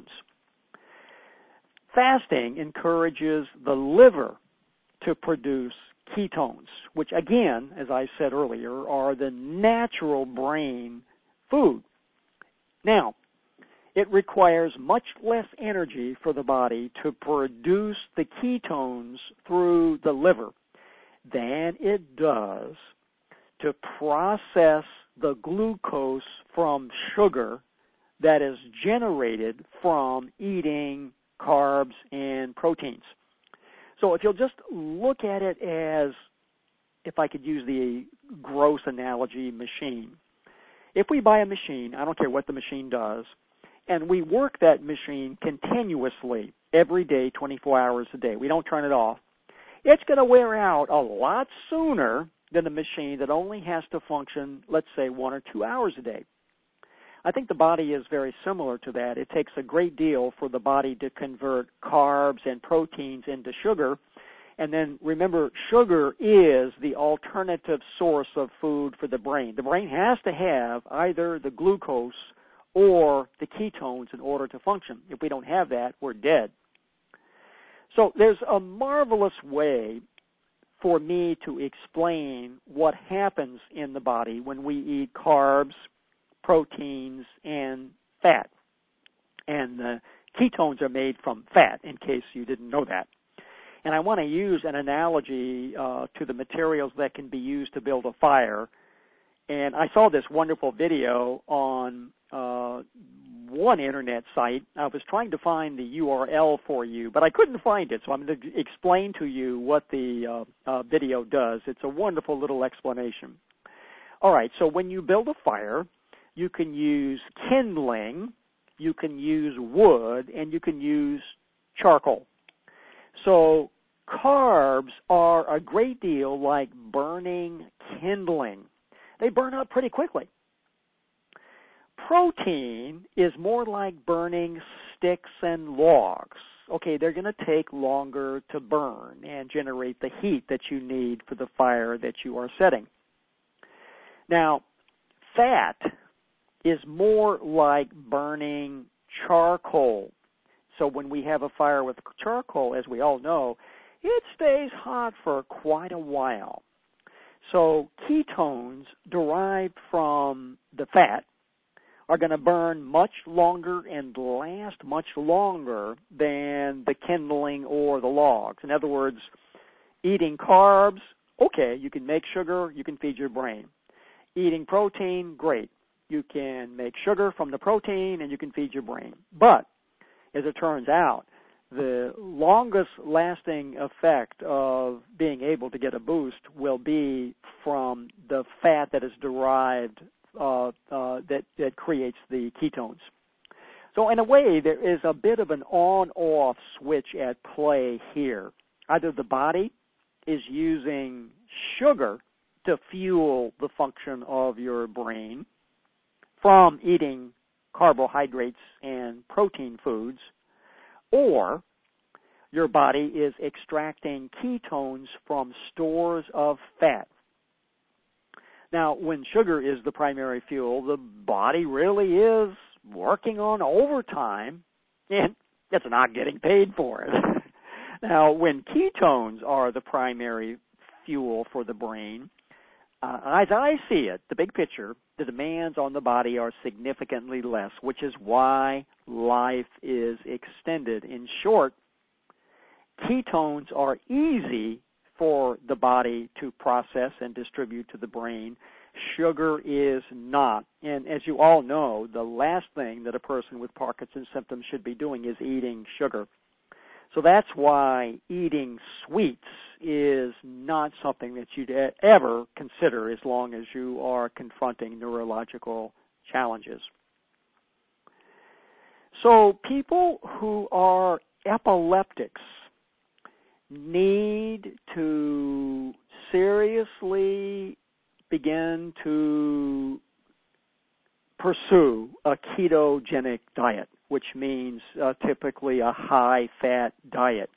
Fasting encourages the liver to produce ketones, which again, as I said earlier, are the natural brain food. Now, it requires much less energy for the body to produce the ketones through the liver than it does to process the glucose from sugar that is generated from eating carbs and proteins. So if you'll just look at it as, if I could use the gross analogy, machine. If we buy a machine, I don't care what the machine does, and we work that machine continuously every day, 24 hours a day, we don't turn it off, it's going to wear out a lot sooner than a machine that only has to function, let's say, 1 or 2 hours a day. I think the body is very similar to that. It takes a great deal for the body to convert carbs and proteins into sugar. And then remember, sugar is the alternative source of food for the brain. The brain has to have either the glucose or the ketones in order to function. If we don't have that, we're dead. So there's a marvelous way for me to explain what happens in the body when we eat carbs, proteins, and fat. And the ketones are made from fat, in case you didn't know that. And I want to use an analogy to the materials that can be used to build a fire. And I saw this wonderful video on one internet site. I was trying to find the URL for you, but I couldn't find it. So I'm going to explain to you what the video does. It's a wonderful little explanation. All right, so when you build a fire, you can use kindling, you can use wood, and you can use charcoal. So carbs are a great deal like burning kindling. They burn up pretty quickly. Protein is more like burning sticks and logs. okay, they're going to take longer to burn and generate the heat that you need for the fire that you are setting. Now, fat is more like burning charcoal. So when we have a fire with charcoal, as we all know, it stays hot for quite a while. So ketones derived from the fat are going to burn much longer and last much longer than the kindling or the logs. In other words, eating carbs, okay, you can make sugar, you can feed your brain. Eating protein, great. You can make sugar from the protein and you can feed your brain. But, as it turns out, the longest lasting effect of being able to get a boost will be from the fat that is derived that creates the ketones. So in a way, there is a bit of an on-off switch at play here. Either the body is using sugar to fuel the function of your brain from eating carbohydrates and protein foods, or your body is extracting ketones from stores of fat. Now, when sugar is the primary fuel, the body really is working on overtime, and it's not getting paid for it. Now, when ketones are the primary fuel for the brain, as I see it, the big picture, the demands on the body are significantly less, which is why life is extended. In short, ketones are easy for the body to process and distribute to the brain. Sugar is not. And as you all know, the last thing that a person with Parkinson's symptoms should be doing is eating sugar. So that's why eating sweets is not something that you'd ever consider as long as you are confronting neurological challenges. So people who are epileptics need to seriously begin to pursue a ketogenic diet, which means typically a high-fat diet.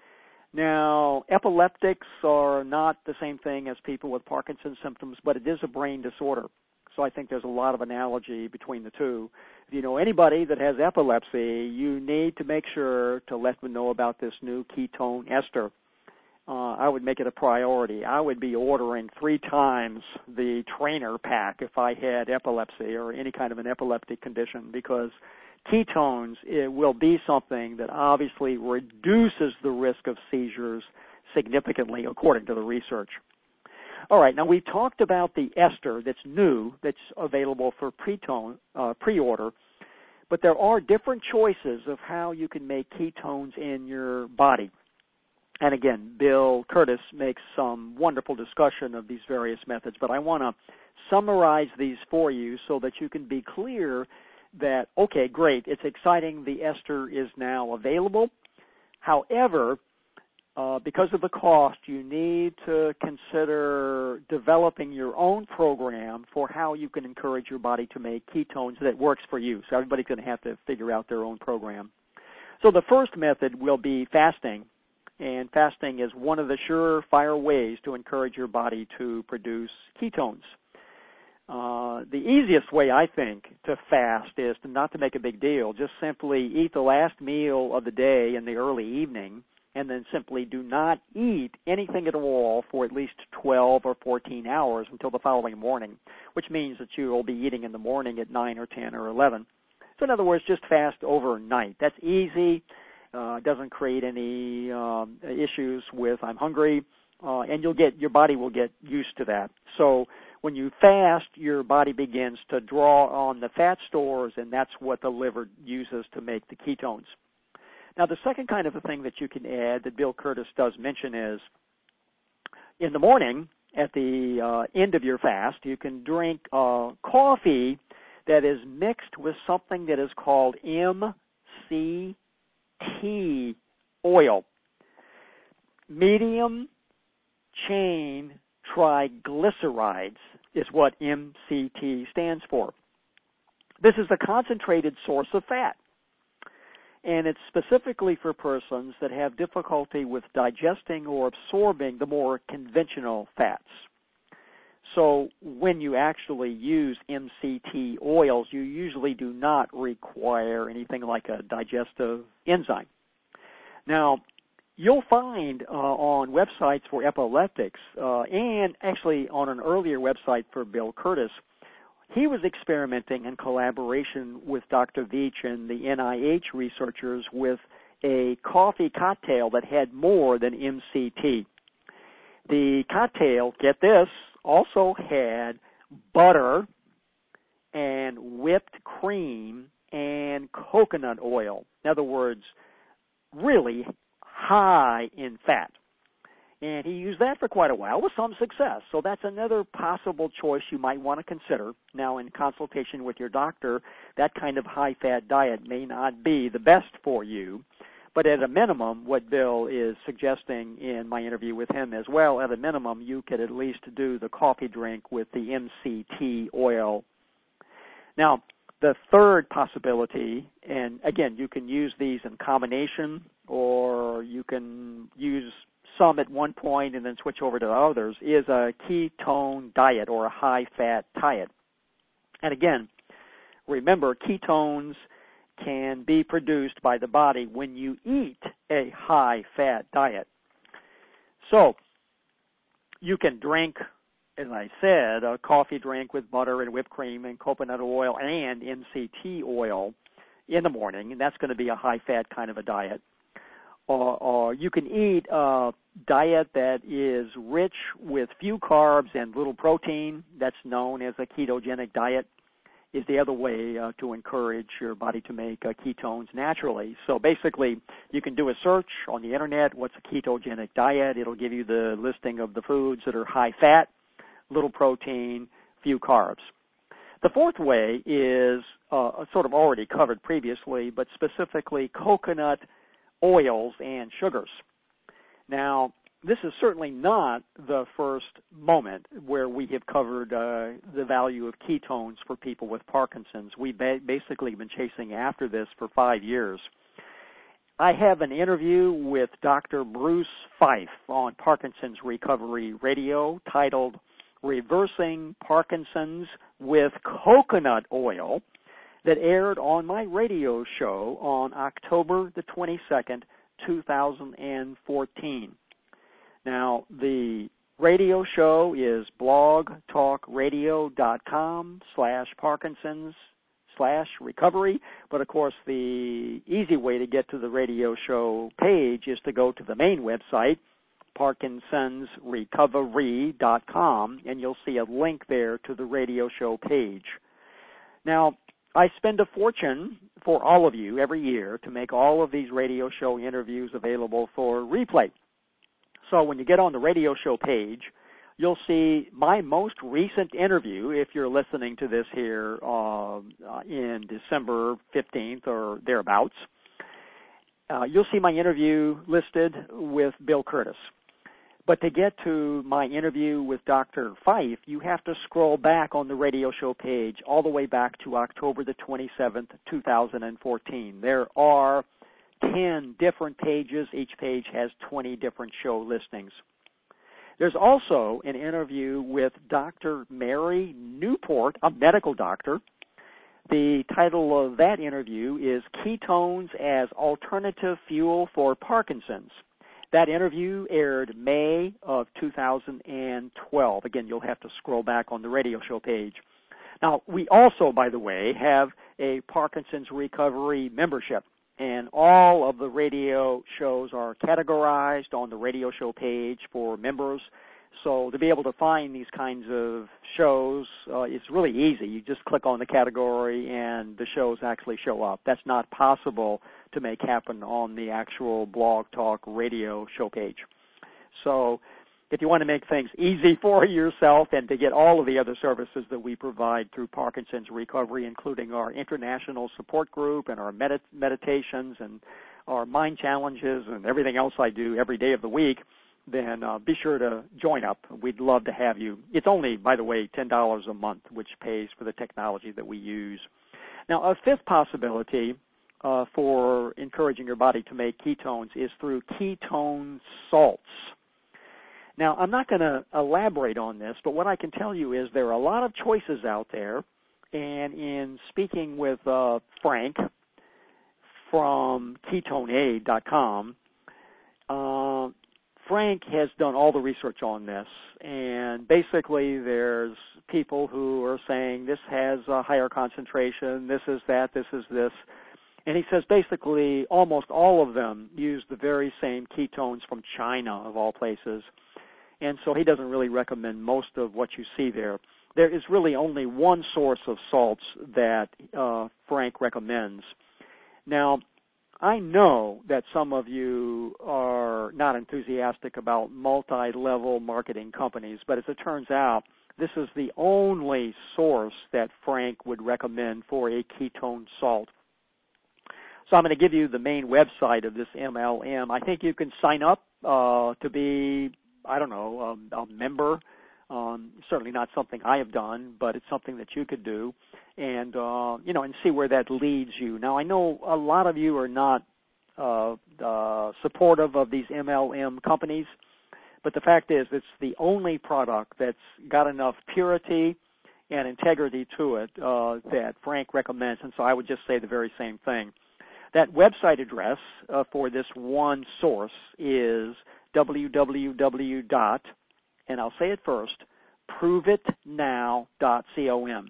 Now, epileptics are not the same thing as people with Parkinson's symptoms, but it is a brain disorder. So I think there's a lot of analogy between the two. If you know anybody that has epilepsy, you need to make sure to let them know about this new ketone ester. I would make it a priority. I would be ordering 3 times the trainer pack if I had epilepsy or any kind of an epileptic condition, because ketones, it will be something that obviously reduces the risk of seizures significantly, according to the research. All right, now we talked about the ester that's new, that's available for pre-order, but there are different choices of how you can make ketones in your body. And again, Bill Curtis makes some wonderful discussion of these various methods, but I want to summarize these for you so that you can be clear that, okay, great, it's exciting, the ester is now available. However, because of the cost, you need to consider developing your own program for how you can encourage your body to make ketones that works for you. So everybody's going to have to figure out their own program. So the first method will be fasting. And fasting is one of the surefire ways to encourage your body to produce ketones. The easiest way, I think, to fast is not to make a big deal. Just simply eat the last meal of the day in the early evening, and then simply do not eat anything at all for at least 12 or 14 hours until the following morning, which means that you will be eating in the morning at 9 or 10 or 11. So in other words, just fast overnight. That's easy. Doesn't create any issues with I'm hungry, and your body will get used to that. So when you fast, your body begins to draw on the fat stores, and that's what the liver uses to make the ketones. Now, the second kind of a thing that you can add that Bill Curtis does mention is in the morning, at the end of your fast, you can drink coffee that is mixed with something that is called MCT oil, medium chain triglycerides is what MCT stands for. This is a concentrated source of fat. and it's specifically for persons that have difficulty with digesting or absorbing the more conventional fats. So when you actually use MCT oils, you usually do not require anything like a digestive enzyme. Now, you'll find on websites for epileptics, and actually on an earlier website for Bill Curtis, he was experimenting in collaboration with Dr. Veach and the NIH researchers with a coffee cocktail that had more than MCT. The cocktail, get this, also had butter and whipped cream and coconut oil. In other words, really high in fat. And he used that for quite a while with some success. So that's another possible choice you might want to consider. Now, in consultation with your doctor, that kind of high-fat diet may not be the best for you. But at a minimum, what Bill is suggesting in my interview with him as well, at a minimum, you could at least do the coffee drink with the MCT oil. Now, the third possibility, and again, you can use these in combination, or you can use some at one point and then switch over to others, is a ketone diet or a high-fat diet. And again, remember, ketones can be produced by the body when you eat a high-fat diet. So you can drink, as I said, a coffee drink with butter and whipped cream and coconut oil and MCT oil in the morning, and that's going to be a high-fat kind of a diet. Or you can eat a diet that is rich with few carbs and little protein. That's known as a ketogenic diet. Is the other way to encourage your body to make ketones naturally. So basically, you can do a search on the internet, what's a ketogenic diet? It'll give you the listing of the foods that are high fat, little protein, few carbs. The fourth way is sort of already covered previously, but specifically coconut oils and sugars. Now, this is certainly not the first moment where we have covered the value of ketones for people with Parkinson's. We've basically been chasing after this for 5 years. I have an interview with Dr. Bruce Fife on Parkinson's Recovery Radio titled Reversing Parkinson's with Coconut Oil that aired on my radio show on October the 22nd, 2014. Now, the radio show is blogtalkradio.com/Parkinson's/recovery, but of course the easy way to get to the radio show page is to go to the main website, Parkinson'sRecovery.com, and you'll see a link there to the radio show page. Now, I spend a fortune for all of you every year to make all of these radio show interviews available for replay. So when you get on the radio show page, you'll see my most recent interview, if you're listening to this here in December 15th or thereabouts. You'll see my interview listed with Bill Curtis. But to get to my interview with Dr. Fife, you have to scroll back on the radio show page all the way back to October the 27th, 2014. There are 10 different pages. Each page has 20 different show listings. There's also an interview with Dr. Mary Newport, a medical doctor. The title of that interview is Ketones as Alternative Fuel for Parkinson's. That interview aired May of 2012. Again, you'll have to scroll back on the radio show page. Now, we also, by the way, have a Parkinson's Recovery membership, and all of the radio shows are categorized on the radio show page for members. So to be able to find these kinds of shows, it's really easy. You just click on the category and the shows actually show up. That's not possible to make happen on the actual Blog Talk Radio show page. So if you want to make things easy for yourself and to get all of the other services that we provide through Parkinson's Recovery, including our international support group and our meditations and our mind challenges and everything else I do every day of the week, then be sure to join up. We'd love to have you. It's only, by the way, $10 a month, which pays for the technology that we use. Now, a fifth possibility for encouraging your body to make ketones is through ketone salts. Now, I'm not going to elaborate on this, but what I can tell you is there are a lot of choices out there, and in speaking with Frank from KetoneAid.com, Frank has done all the research on this, and basically there's people who are saying this has a higher concentration, this is that, this is this, and he says basically almost all of them use the very same ketones from China, of all places, and so he doesn't really recommend most of what you see there. There is really only one source of salts that Frank recommends. Now, I know that some of you are not enthusiastic about multi-level marketing companies, but as it turns out, this is the only source that Frank would recommend for a ketone salt. So I'm going to give you the main website of this MLM. I think you can sign up to be, I don't know, a member. Certainly not something I have done, but it's something that you could do, and and see where that leads you. Now, I know a lot of you are not supportive of these MLM companies, but the fact is it's the only product that's got enough purity and integrity to it that Frank recommends, and so I would just say the very same thing. That website address for this one source is www. And I'll say it first, PruveItNow.com,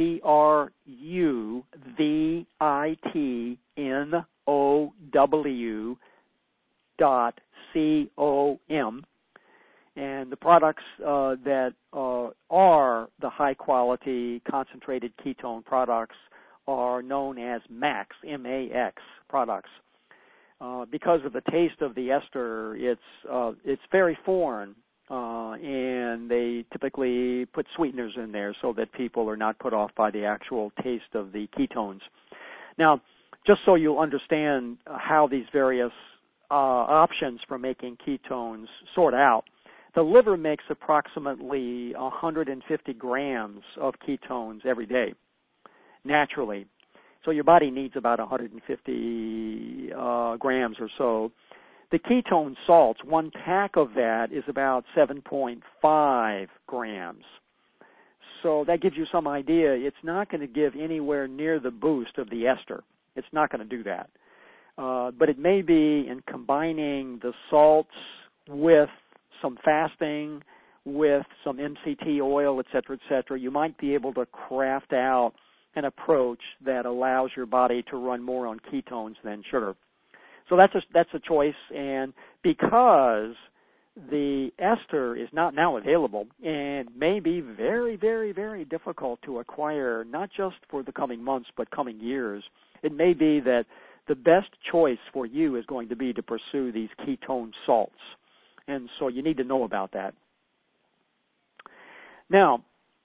PruveItNow.com. And the products that are the high-quality concentrated ketone products are known as MAX, M-A-X products. Because of the taste of the ester, it's very foreign. And they typically put sweeteners in there so that people are not put off by the actual taste of the ketones. Now, just so you'll understand how these various options for making ketones sort out, the liver makes approximately 150 grams of ketones every day, naturally. So your body needs about 150 grams or so. The ketone salts, one pack of that is about 7.5 grams. So that gives you some idea. It's not going to give anywhere near the boost of the ester. It's not going to do that. But it may be in combining the salts with some fasting, with some MCT oil, et cetera, you might be able to craft out an approach that allows your body to run more on ketones than sugar. So that's a choice, and because the ester is not now available and may be very, very, very difficult to acquire, not just for the coming months but coming years, it may be that the best choice for you is going to be to pursue these ketone salts, and so you need to know about that. Now,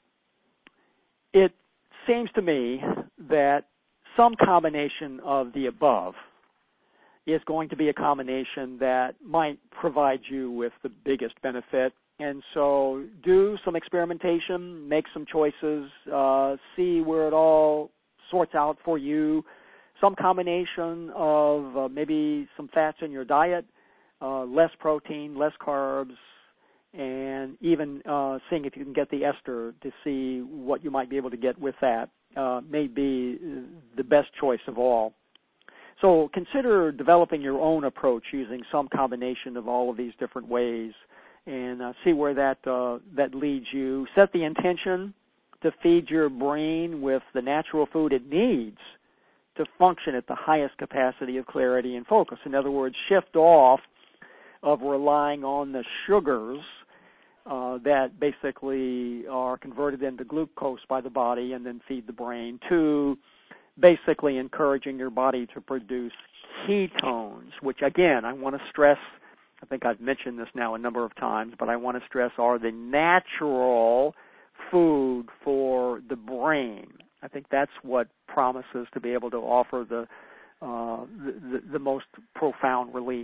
it seems to me that some combination of the above is going to be a combination that might provide you with the biggest benefit. And so do some experimentation, make some choices, see where it all sorts out for you. Some combination of maybe some fats in your diet, less protein, less carbs, and even seeing if you can get the ester to see what you might be able to get with that may be the best choice of all. So consider developing your own approach using some combination of all of these different ways, and see where that leads you. Set the intention to feed your brain with the natural food it needs to function at the highest capacity of clarity and focus. In other words, shift off of relying on the sugars that basically are converted into glucose by the body and then feed the brain, to basically encouraging your body to produce ketones, which again, I want to stress, I think I've mentioned this now a number of times, but I want to stress are the natural food for the brain. I think that's what promises to be able to offer the most profound relief.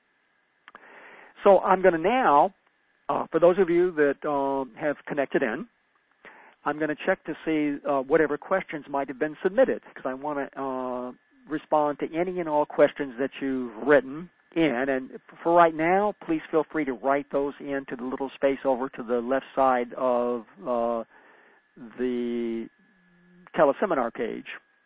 So I'm going to now, for those of you that have connected in, I'm going to check to see whatever questions might have been submitted, because I want to respond to any and all questions that you've written in. And for right now, please feel free to write those into the little space over to the left side of the teleseminar page.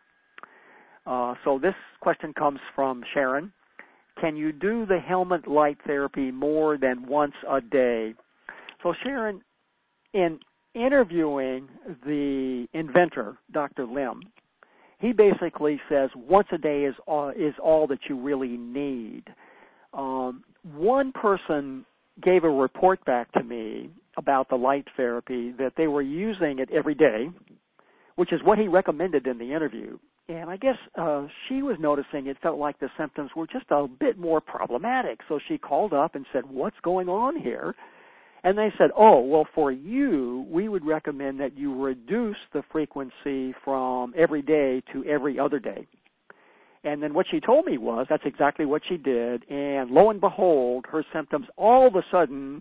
So this question comes from Sharon. Can you do the helmet light therapy more than once a day? So Sharon, in interviewing the inventor, Dr. Lim, he basically says once a day is all that you really need. One person gave a report back to me about the light therapy that they were using it every day, which is what he recommended in the interview. And I guess she was noticing it felt like the symptoms were just a bit more problematic. So she called up and said, what's going on here? And they said, oh, well, for you, we would recommend that you reduce the frequency from every day to every other day. And then what she told me was that's exactly what she did. And lo and behold, her symptoms all of a sudden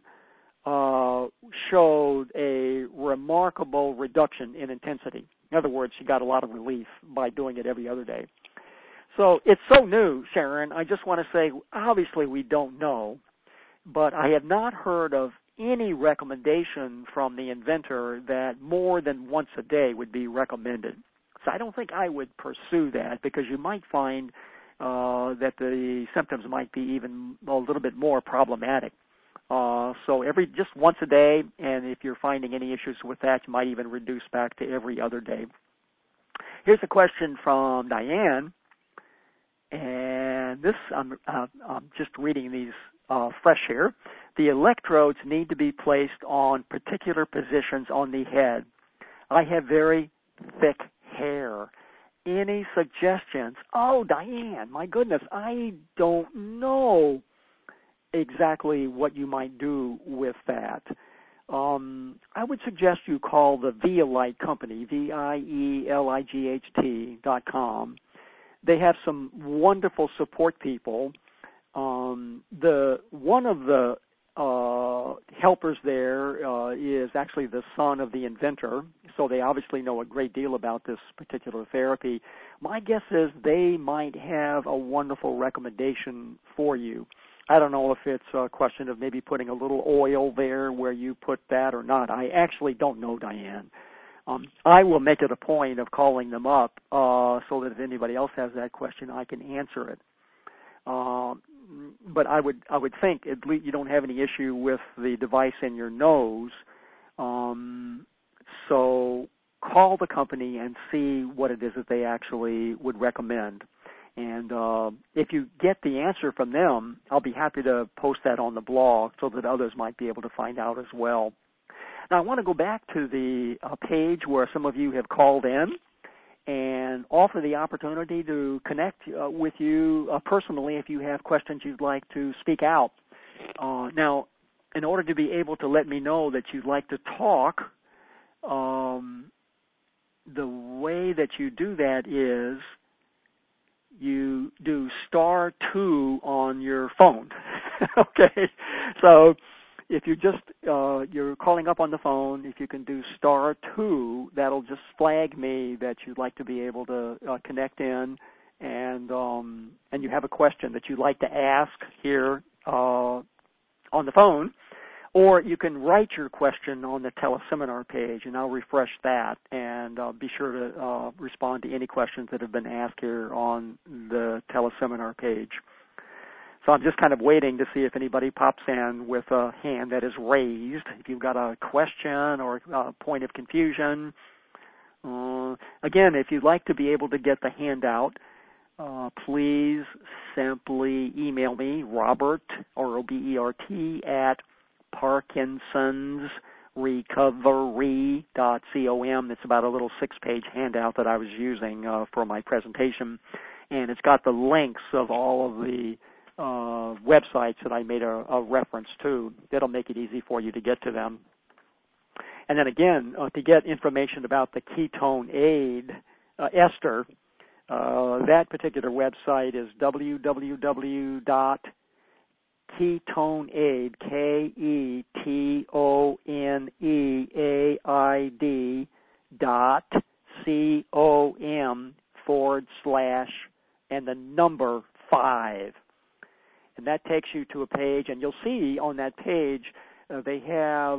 showed a remarkable reduction in intensity. In other words, she got a lot of relief by doing it every other day. So it's so new, Sharon. I just want to say, obviously we don't know, but I have not heard of any recommendation from the inventor that more than once a day would be recommended. So I don't think I would pursue that because you might find that the symptoms might be even a little bit more problematic. So just once a day, and if you're finding any issues with that, you might even reduce back to every other day. Here's a question from Diane, and this I'm just reading these fresh here. The electrodes need to be placed on particular positions on the head. I have very thick hair. Any suggestions? Oh, Diane, my goodness, I don't know exactly what you might do with that. I would suggest you call the Vielight company, VIELIGHT.com. They have some wonderful support people. One of the helpers there is actually the son of the inventor, so they obviously know a great deal about this particular therapy. My guess is they might have a wonderful recommendation for you. I don't know if it's a question of maybe putting a little oil there where you put that or not. I actually don't know, Diane. I will make it a point of calling them up so that if anybody else has that question, I can answer it. But I would think at least you don't have any issue with the device in your nose. So call the company and see what it is that they actually would recommend. And if you get the answer from them, I'll be happy to post that on the blog so that others might be able to find out as well. Now, I want to go back to the page where some of you have called in and offer the opportunity to connect with you personally if you have questions you'd like to speak out. Now, in order to be able to let me know that you'd like to talk, the way that you do that is you do *2 on your phone. Okay, so if you just you're calling up on the phone, if you can do *2, that'll just flag me that you'd like to be able to connect in, and you have a question that you'd like to ask here on the phone. Or you can write your question on the teleseminar page, and I'll refresh that and be sure to respond to any questions that have been asked here on the teleseminar page. So I'm just kind of waiting to see if anybody pops in with a hand that is raised. If you've got a question or a point of confusion. Again, if you'd like to be able to get the handout, please simply email me, Robert, R-O-B-E-R-T, at Parkinson'sRecovery.com. It's about a little 6-page handout that I was using for my presentation, and it's got the links of all of the websites that I made a reference to. That'll make it easy for you to get to them. And then again, to get information about the ketone aid, ester, that particular website is www.ketoneaid, KETONEAID.com/. and the number 5. And that takes you to a page, and you'll see on that page they have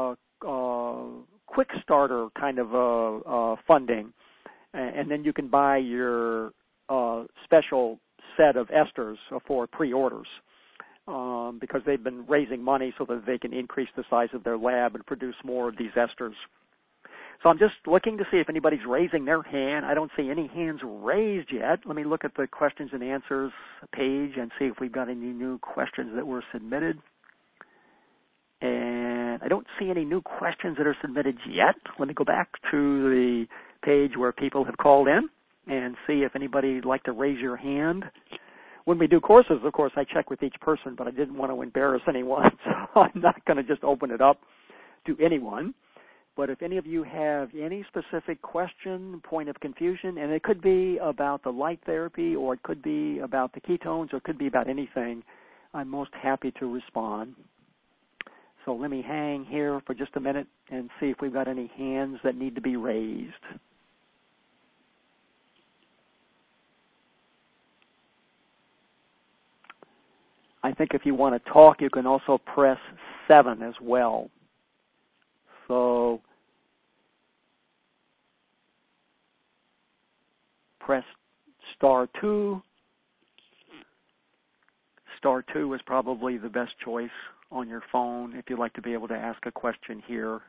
quick starter kind of funding. And then you can buy your special set of esters for pre-orders because they've been raising money so that they can increase the size of their lab and produce more of these esters. So I'm just looking to see if anybody's raising their hand. I don't see any hands raised yet. Let me look at the questions and answers page and see if we've got any new questions that were submitted. And I don't see any new questions that are submitted yet. Let me go back to the page where people have called in and see if anybody'd like to raise your hand. When we do courses, of course, I check with each person, but I didn't want to embarrass anyone, so I'm not going to just open it up to anyone. But if any of you have any specific question, point of confusion, and it could be about the light therapy, or it could be about the ketones, or it could be about anything, I'm most happy to respond. So let me hang here for just a minute and see if we've got any hands that need to be raised. I think if you want to talk, you can also press 7 as well. So press star 2. Star 2 is probably the best choice on your phone if you'd like to be able to ask a question here.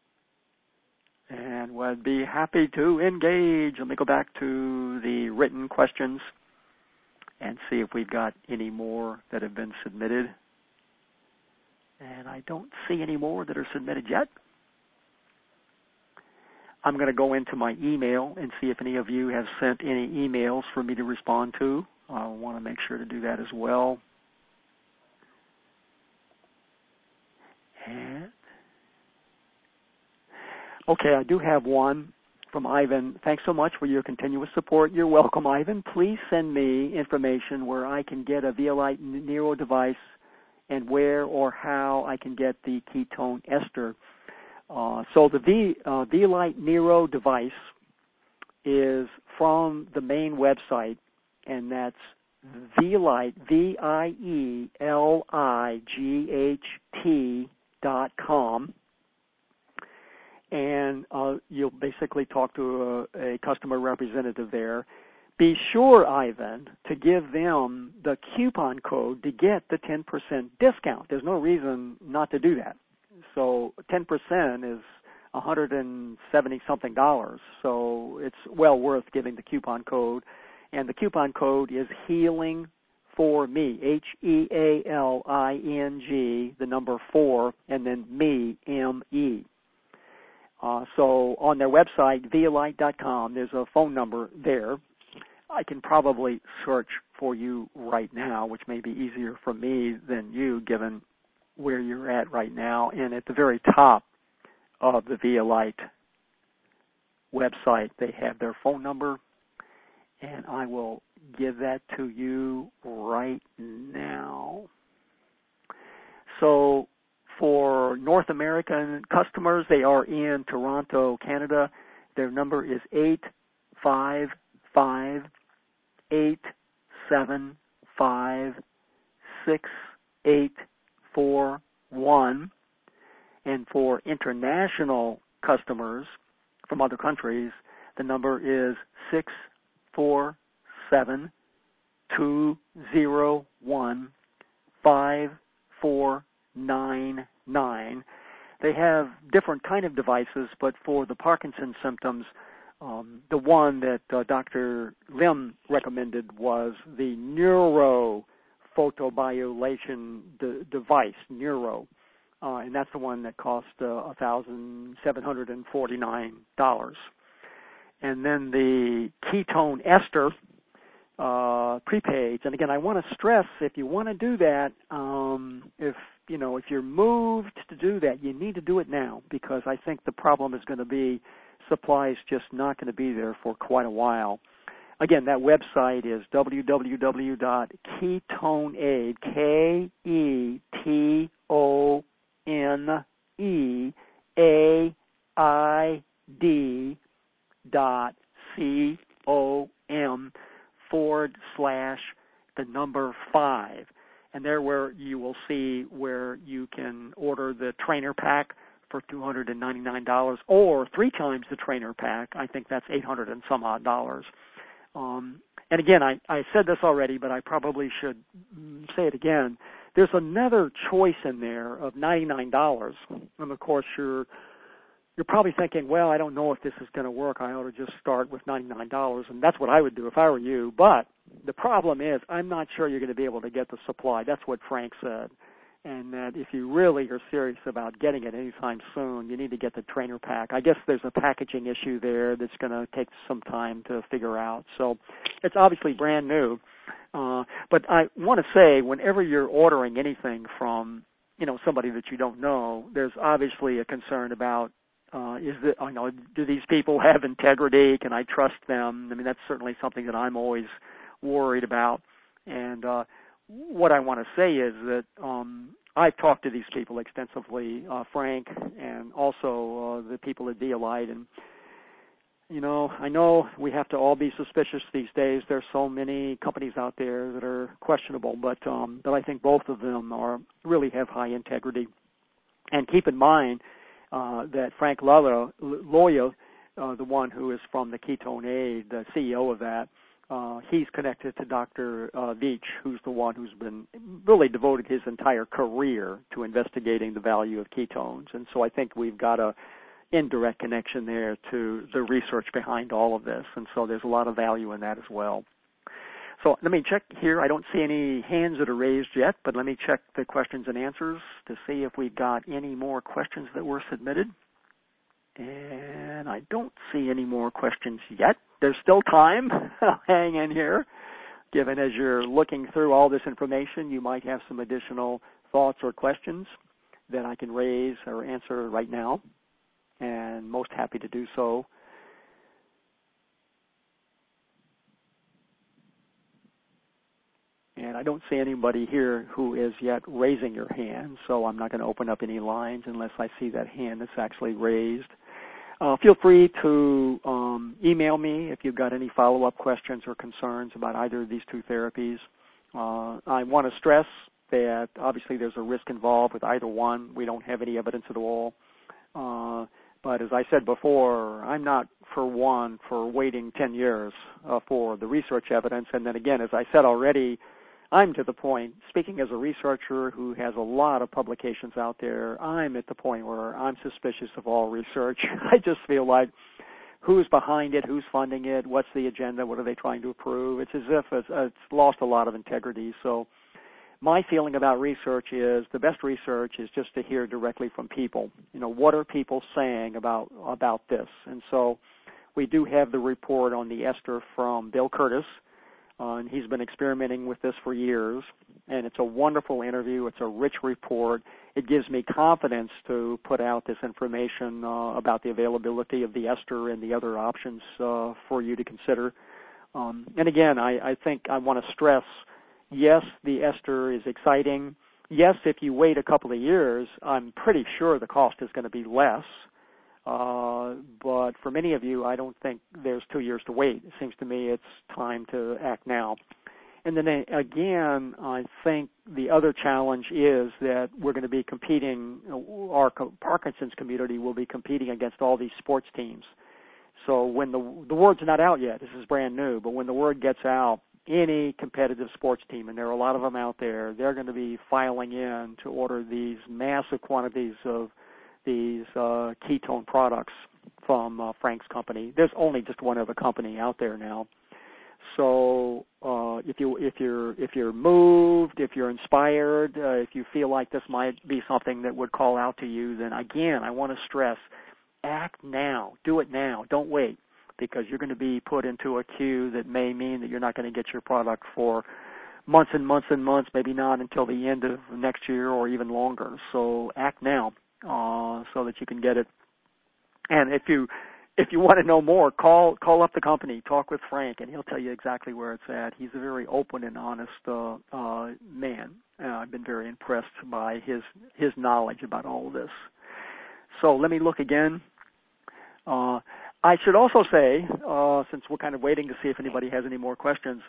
And would be happy to engage. Let me go back to the written questions and see if we've got any more that have been submitted. And I don't see any more that are submitted yet. I'm going to go into my email and see if any of you have sent any emails for me to respond to. I want to make sure to do that as well. And okay, I do have one from Ivan. Thanks so much for your continuous support. You're welcome, Ivan. Please send me information where I can get a Zeolite Neuro device and where or how I can get the ketone ester. So the Zeolite Neuro device is from the main website, and that's Zeolite, VIELIGHT.com. And you'll basically talk to a customer representative there. Be sure, Ivan, to give them the coupon code to get the 10% discount. There's no reason not to do that. So 10% is $170-something. So it's well worth giving the coupon code. And the coupon code is Healing for Me, HEALING, the number 4, and then me, M-E. So on their website, Zeolite.com, there's a phone number there. I can probably search for you right now, which may be easier for me than you, given where you're at right now. And at the very top of the Zeolite website, they have their phone number, and I will give that to you right now. So for North American customers, they are in Toronto, Canada. Their number is 855-875-6841. And for international customers from other countries, the number is 647-201-5499. They have different kind of devices, but for the Parkinson's symptoms, the one that Dr. Lim recommended was the Neuro photobiolation device, Neuro. And that's the one that cost $1,749. And then the ketone ester prepaid. And again, I want to stress, if you want to do that, if you're moved to do that, you need to do it now, because I think the problem is going to be supply is just not going to be there for quite a while. Again, that website is www.ketoneaid, KETONEAID.com /5. And there where you will see where you can order the trainer pack for $299 or 3 times the trainer pack. I think that's $800 and some odd dollars. And again, I said this already, but I probably should say it again. There's another choice in there of $99. And of course, you're probably thinking, well, I don't know if this is going to work. I ought to just start with $99. And that's what I would do if I were you. But the problem is I'm not sure you're going to be able to get the supply. That's what Frank said. And that if you really are serious about getting it anytime soon, you need to get the trainer pack. I guess there's a packaging issue there that's going to take some time to figure out. So it's obviously brand new. But I want to say, whenever you're ordering anything from, somebody that you don't know, there's obviously a concern about, do these people have integrity? Can I trust them? I mean, that's certainly something that I'm always worried about. And what I want to say is that I've talked to these people extensively, Frank, and also the people at Vialite, and I know we have to all be suspicious these days. There's so many companies out there that are questionable, but I think both of them really have high integrity. And keep in mind that Frank Loya, the one who is from the Ketone Aid, the CEO of that, he's connected to Dr. Veach, who's the one who's been really devoted his entire career to investigating the value of ketones. And so I think we've got a indirect connection there to the research behind all of this. And so there's a lot of value in that as well. So let me check here. I don't see any hands that are raised yet, but let me check the questions and answers to see if we've got any more questions that were submitted. And I don't see any more questions yet. There's still time. Hang in here. Given as you're looking through all this information, you might have some additional thoughts or questions that I can raise or answer right now, and most happy to do so. And I don't see anybody here who is yet raising your hand, so I'm not going to open up any lines unless I see that hand that's actually raised. Feel free to email me if you've got any follow-up questions or concerns about either of these two therapies. I want to stress that obviously there's a risk involved with either one. We don't have any evidence at all. But as I said before, I'm not for waiting 10 years for the research evidence. And then again, as I said already, I'm to the point, speaking as a researcher who has a lot of publications out there, I'm at the point where I'm suspicious of all research. I just feel like who's behind it, who's funding it, what's the agenda, what are they trying to prove? It's as if it's lost a lot of integrity. So my feeling about research is the best research is just to hear directly from people. What are people saying about this? And so we do have the report on the ester from Bill Curtis. And he's been experimenting with this for years, and it's a wonderful interview. It's a rich report. It gives me confidence to put out this information about the availability of the ester and the other options for you to consider. And again, I think I want to stress, yes, the ester is exciting. Yes, if you wait a couple of years, I'm pretty sure the cost is going to be less. But for many of you, I don't think there's 2 years to wait. It seems to me it's time to act now. And then again, I think the other challenge is that we're going to be competing, our Parkinson's community will be competing against all these sports teams. So when the word's not out yet, this is brand new, but when the word gets out, any competitive sports team, and there are a lot of them out there, they're going to be filing in to order these massive quantities of these ketone products from Frank's company. There's only just one other company out there now. So if you're moved, if you're inspired, if you feel like this might be something that would call out to you, then again, I want to stress, act now. Do it now. Don't wait, because you're going to be put into a queue that may mean that you're not going to get your product for months and months and months, maybe not until the end of next year or even longer. So act now. So that you can get it. And if you want to know more, call up the company, talk with Frank, and he'll tell you exactly where it's at. He's a very open and honest man. I've been very impressed by his knowledge about all of this. So let me look again. I should also say, since we're kind of waiting to see if anybody has any more questions,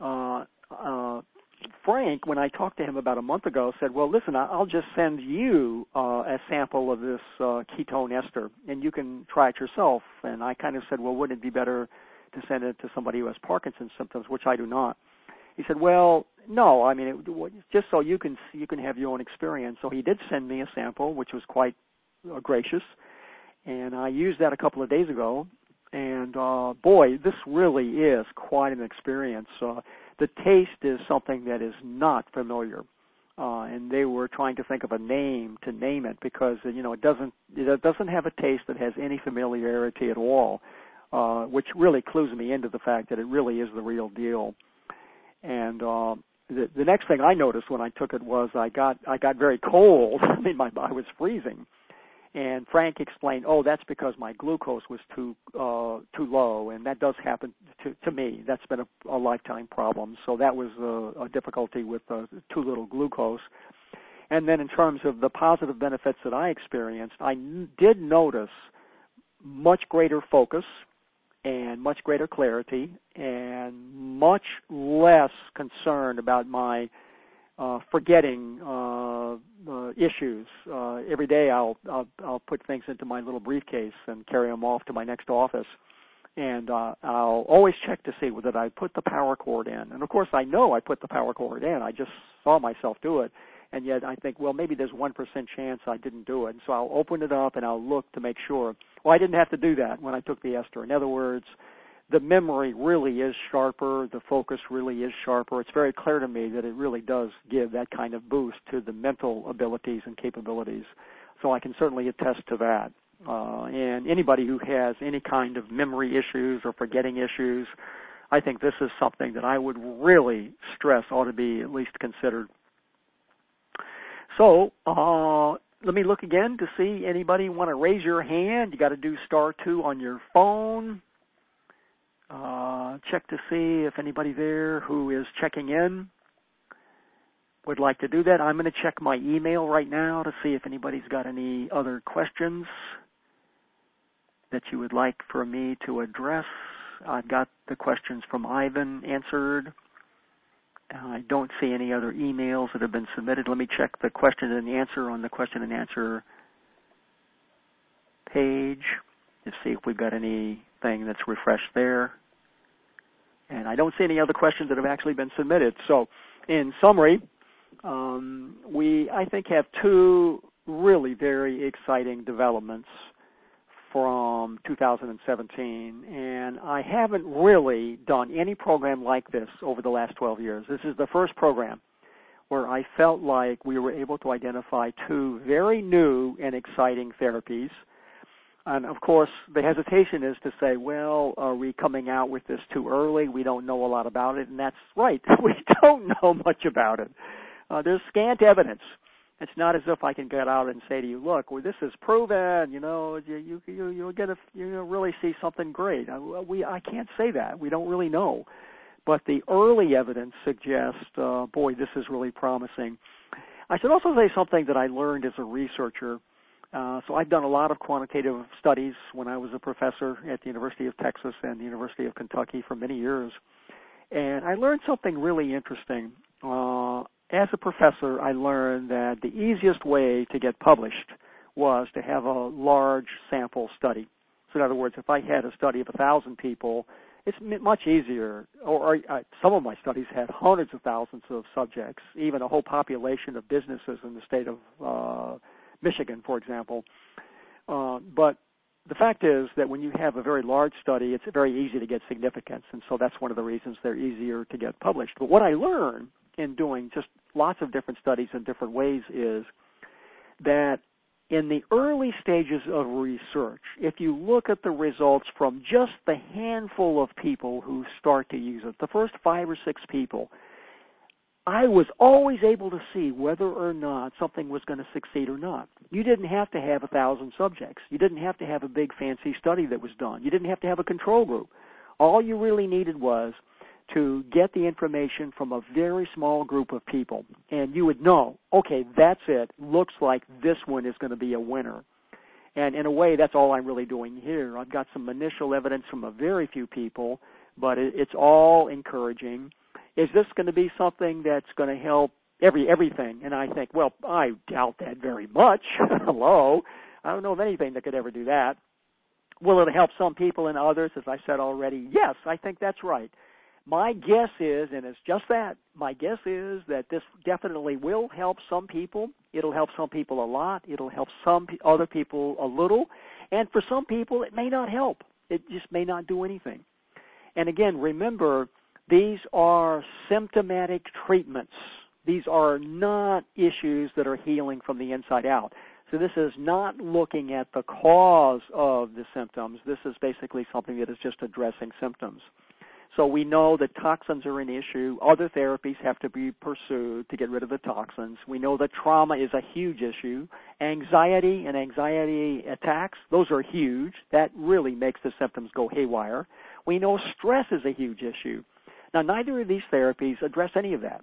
Frank, when I talked to him about a month ago, said, well, listen, I'll just send you a sample of this ketone ester, and you can try it yourself. And I kind of said, well, wouldn't it be better to send it to somebody who has Parkinson's symptoms, which I do not? He said, well, no, I mean, just so you can have your own experience. So he did send me a sample, which was quite gracious, and I used that a couple of days ago. And, boy, this really is quite an experience. The taste is something that is not familiar. And they were trying to think of a name to name it because, it doesn't have a taste that has any familiarity at all, which really clues me into the fact that it really is the real deal. And the next thing I noticed when I took it was I got very cold. I mean, I was freezing. And Frank explained, that's because my glucose was too low, and that does happen to me. That's been a lifetime problem. So that was a difficulty with too little glucose. And then in terms of the positive benefits that I experienced, I did notice much greater focus and much greater clarity and much less concern about my forgetting issues. Every day I'll put things into my little briefcase and carry them off to my next office. And I'll always check to see whether I put the power cord in. And, of course, I know I put the power cord in. I just saw myself do it. And yet I think, well, maybe there's 1% chance I didn't do it. And so I'll open it up and I'll look to make sure. Well, I didn't have to do that when I took the ester. In other words, the memory really is sharper. The focus really is sharper. It's very clear to me that it really does give that kind of boost to the mental abilities and capabilities. So I can certainly attest to that. And anybody who has any kind of memory issues or forgetting issues, I think this is something that I would really stress ought to be at least considered. So let me look again to see anybody want to raise your hand. You got to do *2 on your phone. Check to see if anybody there who is checking in would like to do that. I'm going to check my email right now to see if anybody's got any other questions that you would like for me to address. I've got the questions from Ivan answered. I don't see any other emails that have been submitted. Let me check the question and answer on the question and answer page to see if we've got anything that's refreshed there. And I don't see any other questions that have actually been submitted. So in summary, we, I think, have two really very exciting developments from 2017, and I haven't really done any program like this over the last 12 years. This is the first program where I felt like we were able to identify two very new and exciting therapies. And, of course, the hesitation is to say, well, are we coming out with this too early? We don't know a lot about it, and that's right. We don't know much about it. There's scant evidence. It's not as if I can get out and say to you, look, well, this is proven, you'll get really see something great. I can't say that. We don't really know. But the early evidence suggests, this is really promising. I should also say something that I learned as a researcher. So I've done a lot of quantitative studies when I was a professor at the University of Texas and the University of Kentucky for many years. And I learned something really interesting. As a professor, I learned that the easiest way to get published was to have a large sample study. So in other words, if I had a study of 1,000 people, it's much easier. Or some of my studies had hundreds of thousands of subjects, even a whole population of businesses in the state of Michigan, for example. But the fact is that when you have a very large study, it's very easy to get significance, and so that's one of the reasons they're easier to get published. But what I learned in doing just lots of different studies in different ways is that in the early stages of research, if you look at the results from just the handful of people who start to use it, the first 5 or 6 people, I was always able to see whether or not something was going to succeed or not. You didn't have to have 1,000 subjects. You didn't have to have a big fancy study that was done. You didn't have to have a control group. All you really needed was to get the information from a very small group of people, and you would know, okay, that's it. Looks like this one is going to be a winner. And in a way, that's all I'm really doing here. I've got some initial evidence from a very few people, but it's all encouraging. Is this going to be something that's going to help everything? And I think, well, I doubt that very much. Hello? I don't know of anything that could ever do that. Will it help some people and others, as I said already? Yes, I think that's right. My guess is, and it's just that, my guess is that this definitely will help some people. It'll help some people a lot. It'll help some other people a little. And for some people, it may not help. It just may not do anything. And again, remember, these are symptomatic treatments. These are not issues that are healing from the inside out. So this is not looking at the cause of the symptoms. This is basically something that is just addressing symptoms. So we know that toxins are an issue. Other therapies have to be pursued to get rid of the toxins. We know that trauma is a huge issue. Anxiety and anxiety attacks, those are huge. That really makes the symptoms go haywire. We know stress is a huge issue. Now, neither of these therapies address any of that.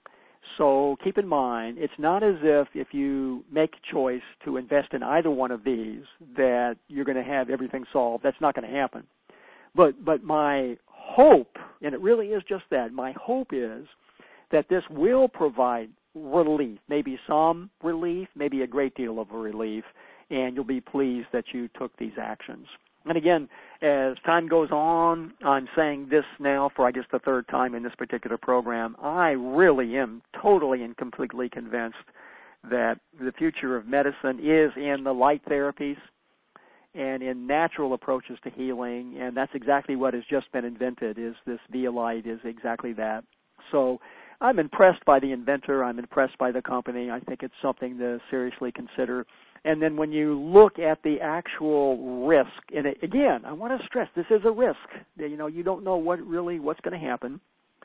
So keep in mind, it's not as if you make a choice to invest in either one of these that you're going to have everything solved. That's not going to happen. But my hope, and it really is just that, my hope is that this will provide relief, maybe some relief, maybe a great deal of relief, and you'll be pleased that you took these actions. And again, as time goes on, I'm saying this now for, I guess, the third time in this particular program, I really am totally and completely convinced that the future of medicine is in the light therapies and in natural approaches to healing, and that's exactly what has just been invented, is this Vialite is exactly that. So I'm impressed by the inventor. I'm impressed by the company. I think it's something to seriously consider. And then when you look at the actual risk, and again, I want to stress, this is a risk. You know, you don't know what's going to happen.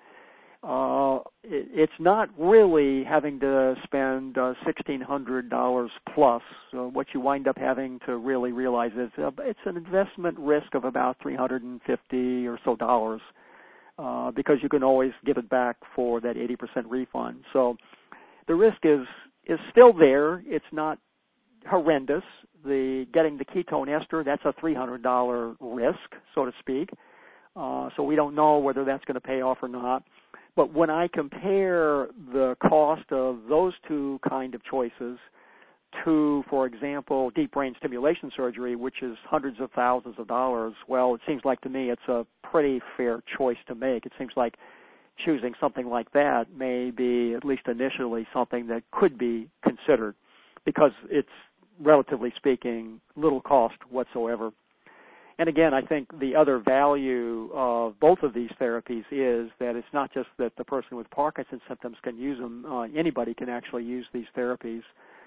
It's not really having to spend $1,600 plus. So what you wind up having to really realize is it's an investment risk of about $350 or so dollars, because you can always give it back for that 80% refund. So the risk is still there. It's not horrendous. Getting the ketone ester, that's a $300 risk, so to speak. So we don't know whether that's going to pay off or not. But when I compare the cost of those two kind of choices to, for example, deep brain stimulation surgery, which is hundreds of thousands of dollars, well, it seems like to me it's a pretty fair choice to make. It seems like choosing something like that may be, at least initially, something that could be considered because it's, relatively speaking, little cost whatsoever. And again, I think the other value of both of these therapies is that it's not just that the person with Parkinson's symptoms can use them. Anybody can actually use these therapies.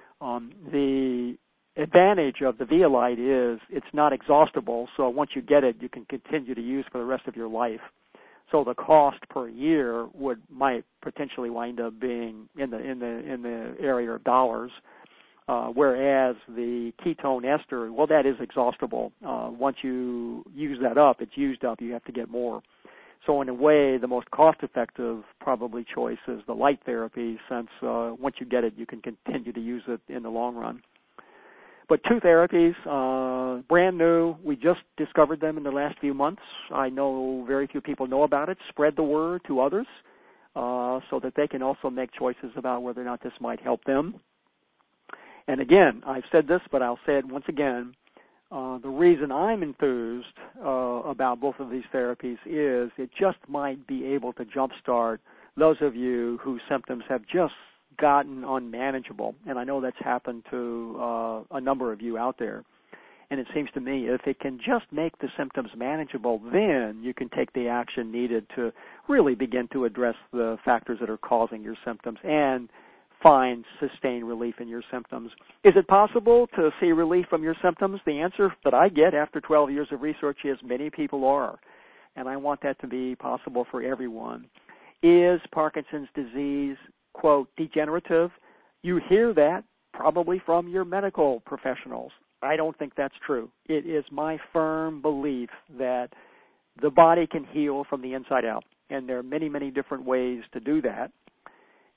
The advantage of the Vialite is it's not exhaustible, so once you get it, you can continue to use for the rest of your life. So the cost per year might potentially wind up being in the area of dollars. Whereas the ketone ester, well, that is exhaustible. Once you use that up, it's used up. You have to get more. So in a way, the most cost-effective probably choice is the light therapy, since once you get it, you can continue to use it in the long run. But two therapies, brand new. We just discovered them in the last few months. I know very few people know about it. Spread the word to others so that they can also make choices about whether or not this might help them. And again, I've said this, but I'll say it once again. The reason I'm enthused about both of these therapies is it just might be able to jumpstart those of you whose symptoms have just gotten unmanageable. And I know that's happened to a number of you out there. And it seems to me if it can just make the symptoms manageable, then you can take the action needed to really begin to address the factors that are causing your symptoms and find sustained relief in your symptoms. Is it possible to see relief from your symptoms? The answer that I get after 12 years of research is many people are, and I want that to be possible for everyone. Is Parkinson's disease, quote, degenerative? You hear that probably from your medical professionals. I don't think that's true. It is my firm belief that the body can heal from the inside out, and there are many, many different ways to do that.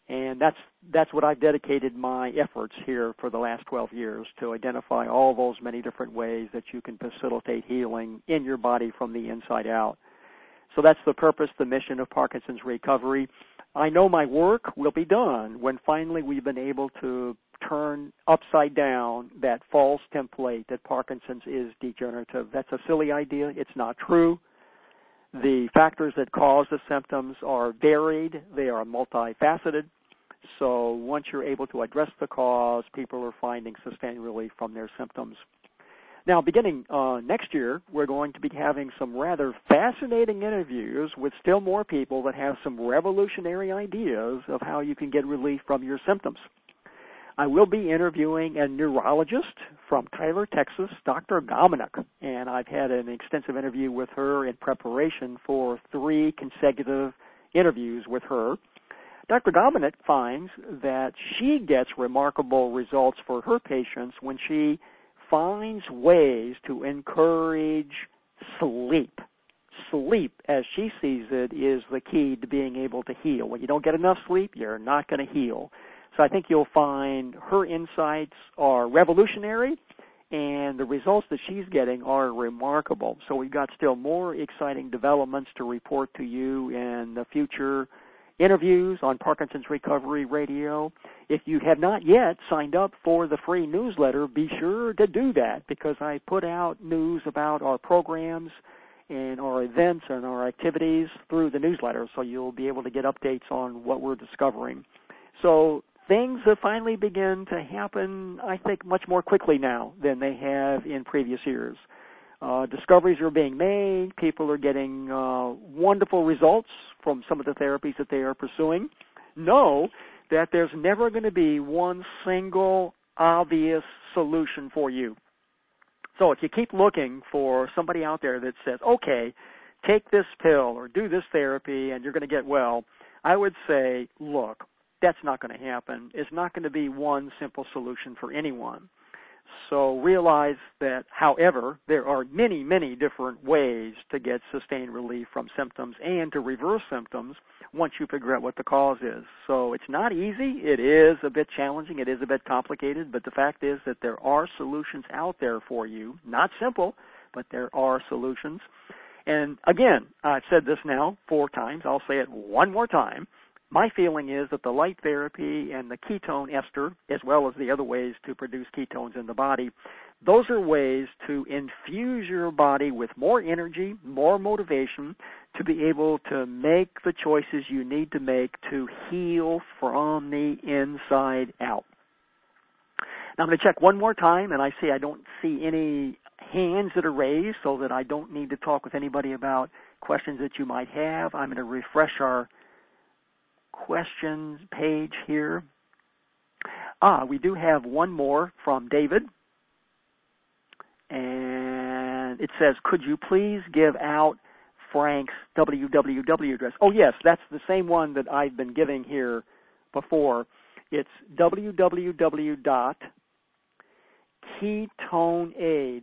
And that's what I've dedicated my efforts here for the last 12 years, to identify all those many different ways that you can facilitate healing in your body from the inside out. So that's the purpose, the mission of Parkinson's Recovery. I know my work will be done when finally we've been able to turn upside down that false template that Parkinson's is degenerative. That's a silly idea. It's not true. The factors that cause the symptoms are varied. They are multifaceted. So once you're able to address the cause, people are finding sustained relief from their symptoms. Now, beginning next year, we're going to be having some rather fascinating interviews with still more people that have some revolutionary ideas of how you can get relief from your symptoms. I will be interviewing a neurologist from Tyler, Texas, Dr. Gomenik, and I've had an extensive interview with her in preparation for 3 consecutive interviews with her. Dr. Gomenik finds that she gets remarkable results for her patients when she finds ways to encourage sleep. Sleep, as she sees it, is the key to being able to heal. When you don't get enough sleep, you're not going to heal. So I think you'll find her insights are revolutionary, and the results that she's getting are remarkable. So we've got still more exciting developments to report to you in the future interviews on Parkinson's Recovery Radio. If you have not yet signed up for the free newsletter, be sure to do that, because I put out news about our programs and our events and our activities through the newsletter, so you'll be able to get updates on what we're discovering. So things have finally begun to happen, I think, much more quickly now than they have in previous years. Discoveries are being made. People are getting wonderful results from some of the therapies that they are pursuing. Know that there's never going to be one single obvious solution for you. So if you keep looking for somebody out there that says, okay, take this pill or do this therapy and you're going to get well, I would say, look, that's not going to happen. It's not going to be one simple solution for anyone. So realize that, however, there are many, many different ways to get sustained relief from symptoms and to reverse symptoms once you figure out what the cause is. So it's not easy. It is a bit challenging. It is a bit complicated. But the fact is that there are solutions out there for you. Not simple, but there are solutions. And again, I've said this now 4 times. I'll say it one more time. My feeling is that the light therapy and the ketone ester, as well as the other ways to produce ketones in the body, those are ways to infuse your body with more energy, more motivation to be able to make the choices you need to make to heal from the inside out. Now I'm going to check one more time, and I see I don't see any hands that are raised, so that I don't need to talk with anybody about questions that you might have. I'm going to refresh our questions page here. We do have one more from David, and it says, could you please give out Frank's www address? Oh yes, that's the same one that I've been giving here before. It's www.ketoneaid,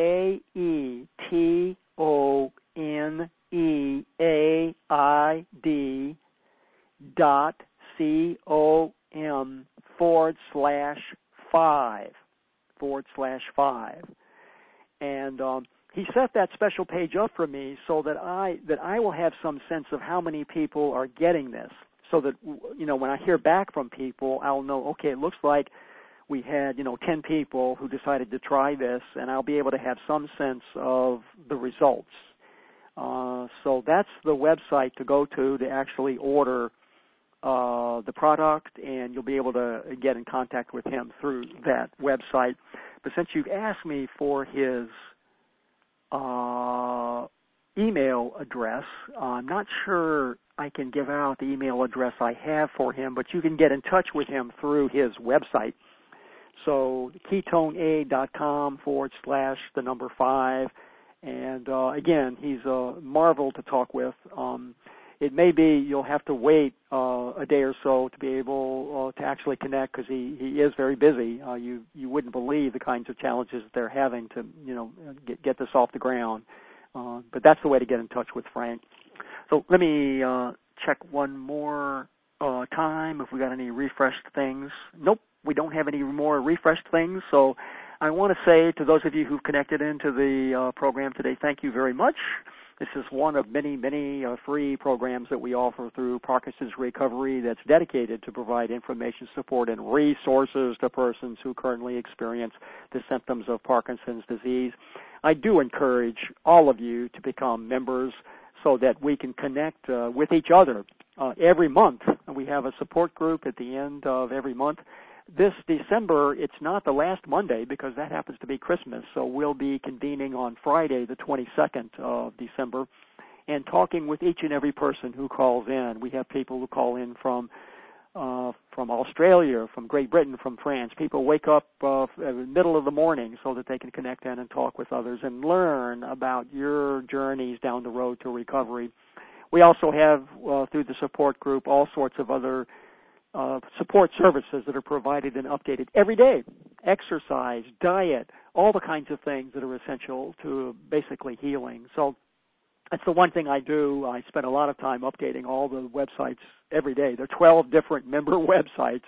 KETONEAID .com/5/5. And he set that special page up for me so that I will have some sense of how many people are getting this, so that, you know, when I hear back from people, I'll know, okay, it looks like we had, 10 people who decided to try this, and I'll be able to have some sense of the results. So that's the website to go to actually order the product, and you'll be able to get in contact with him through that website. But since you've asked me for his email address, I'm not sure I can give out the email address I have for him, but you can get in touch with him through his website. So ketoneaid.com/5. And again, he's a marvel to talk with. It may be you'll have to wait a day or so to be able to actually connect, because he is very busy. You wouldn't believe the kinds of challenges that they're having to get this off the ground. But that's the way to get in touch with Frank. So let me check one more. time, if we got any refreshed things. Nope, we don't have any more refreshed things. So I want to say to those of you who've connected into the program today, thank you very much. This is one of many, many free programs that we offer through Parkinson's Recovery that's dedicated to provide information, support, and resources to persons who currently experience the symptoms of Parkinson's disease. I do encourage all of you to become members so that we can connect with each other every month. We have a support group at the end of every month. This December, it's not the last Monday because that happens to be Christmas, so we'll be convening on Friday, the 22nd of December, and talking with each and every person who calls in. We have people who call in from Australia, from Great Britain, from France. People wake up in the middle of the morning so that they can connect in and talk with others and learn about your journeys down the road to recovery. We also have, through the support group, all sorts of other support services that are provided and updated every day. Exercise, diet, all the kinds of things that are essential to basically healing. So that's the one thing I do. I spend a lot of time updating all the websites every day. There are 12 different member websites.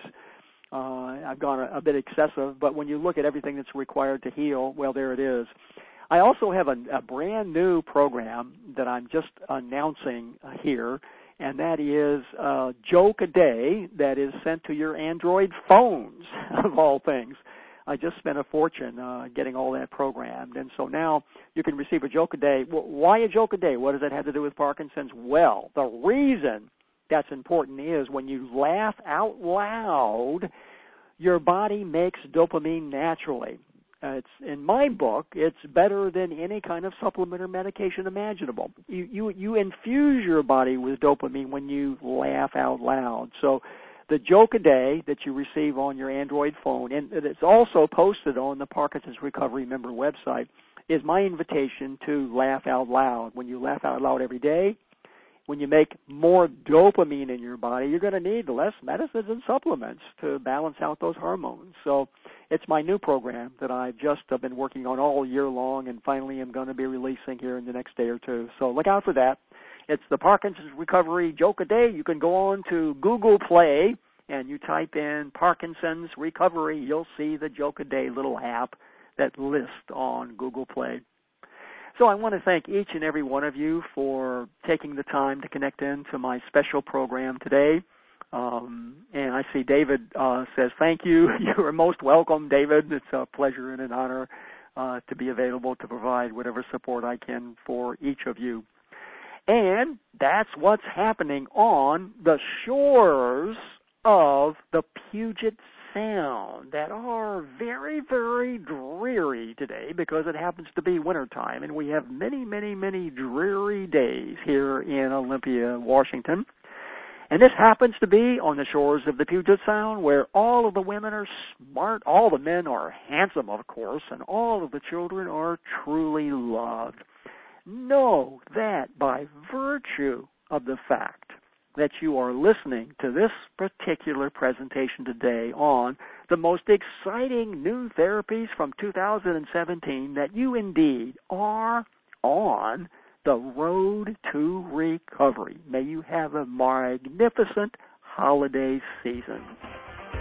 I've gone a bit excessive, but when you look at everything that's required to heal, well, there it is. I also have a brand new program that I'm just announcing here, and that is a joke a day that is sent to your Android phones, of all things. I just spent a fortune getting all that programmed, and so now you can receive a joke a day. Why a joke a day? What does that have to do with Parkinson's? Well, the reason that's important is when you laugh out loud, your body makes dopamine naturally. It's in my book, it's better than any kind of supplement or medication imaginable. You infuse your body with dopamine when you laugh out loud. So the joke a day that you receive on your Android phone, and it's also posted on the Parkinson's Recovery member website, is my invitation to laugh out loud. When you laugh out loud every day, when you make more dopamine in your body, you're going to need less medicines and supplements to balance out those hormones. So it's my new program that I've just been working on all year long and finally am going to be releasing here in the next day or two. So look out for that. It's the Parkinson's Recovery Joke a Day. You can go on to Google Play and you type in Parkinson's Recovery. You'll see the Joke a Day little app that lists on Google Play. So I want to thank each and every one of you for taking the time to connect in to my special program today. And I see David says thank you. You are most welcome, David. It's a pleasure and an honor to be available to provide whatever support I can for each of you. And that's what's happening on the shores of the Puget Sound that are very, very dreary today because it happens to be wintertime, and we have many, many, many dreary days here in Olympia, Washington. And this happens to be on the shores of the Puget Sound where all of the women are smart, all the men are handsome, of course, and all of the children are truly loved. Know that by virtue of the fact that you are listening to this particular presentation today on the most exciting new therapies from 2017, that you indeed are on the road to recovery. May you have a magnificent holiday season.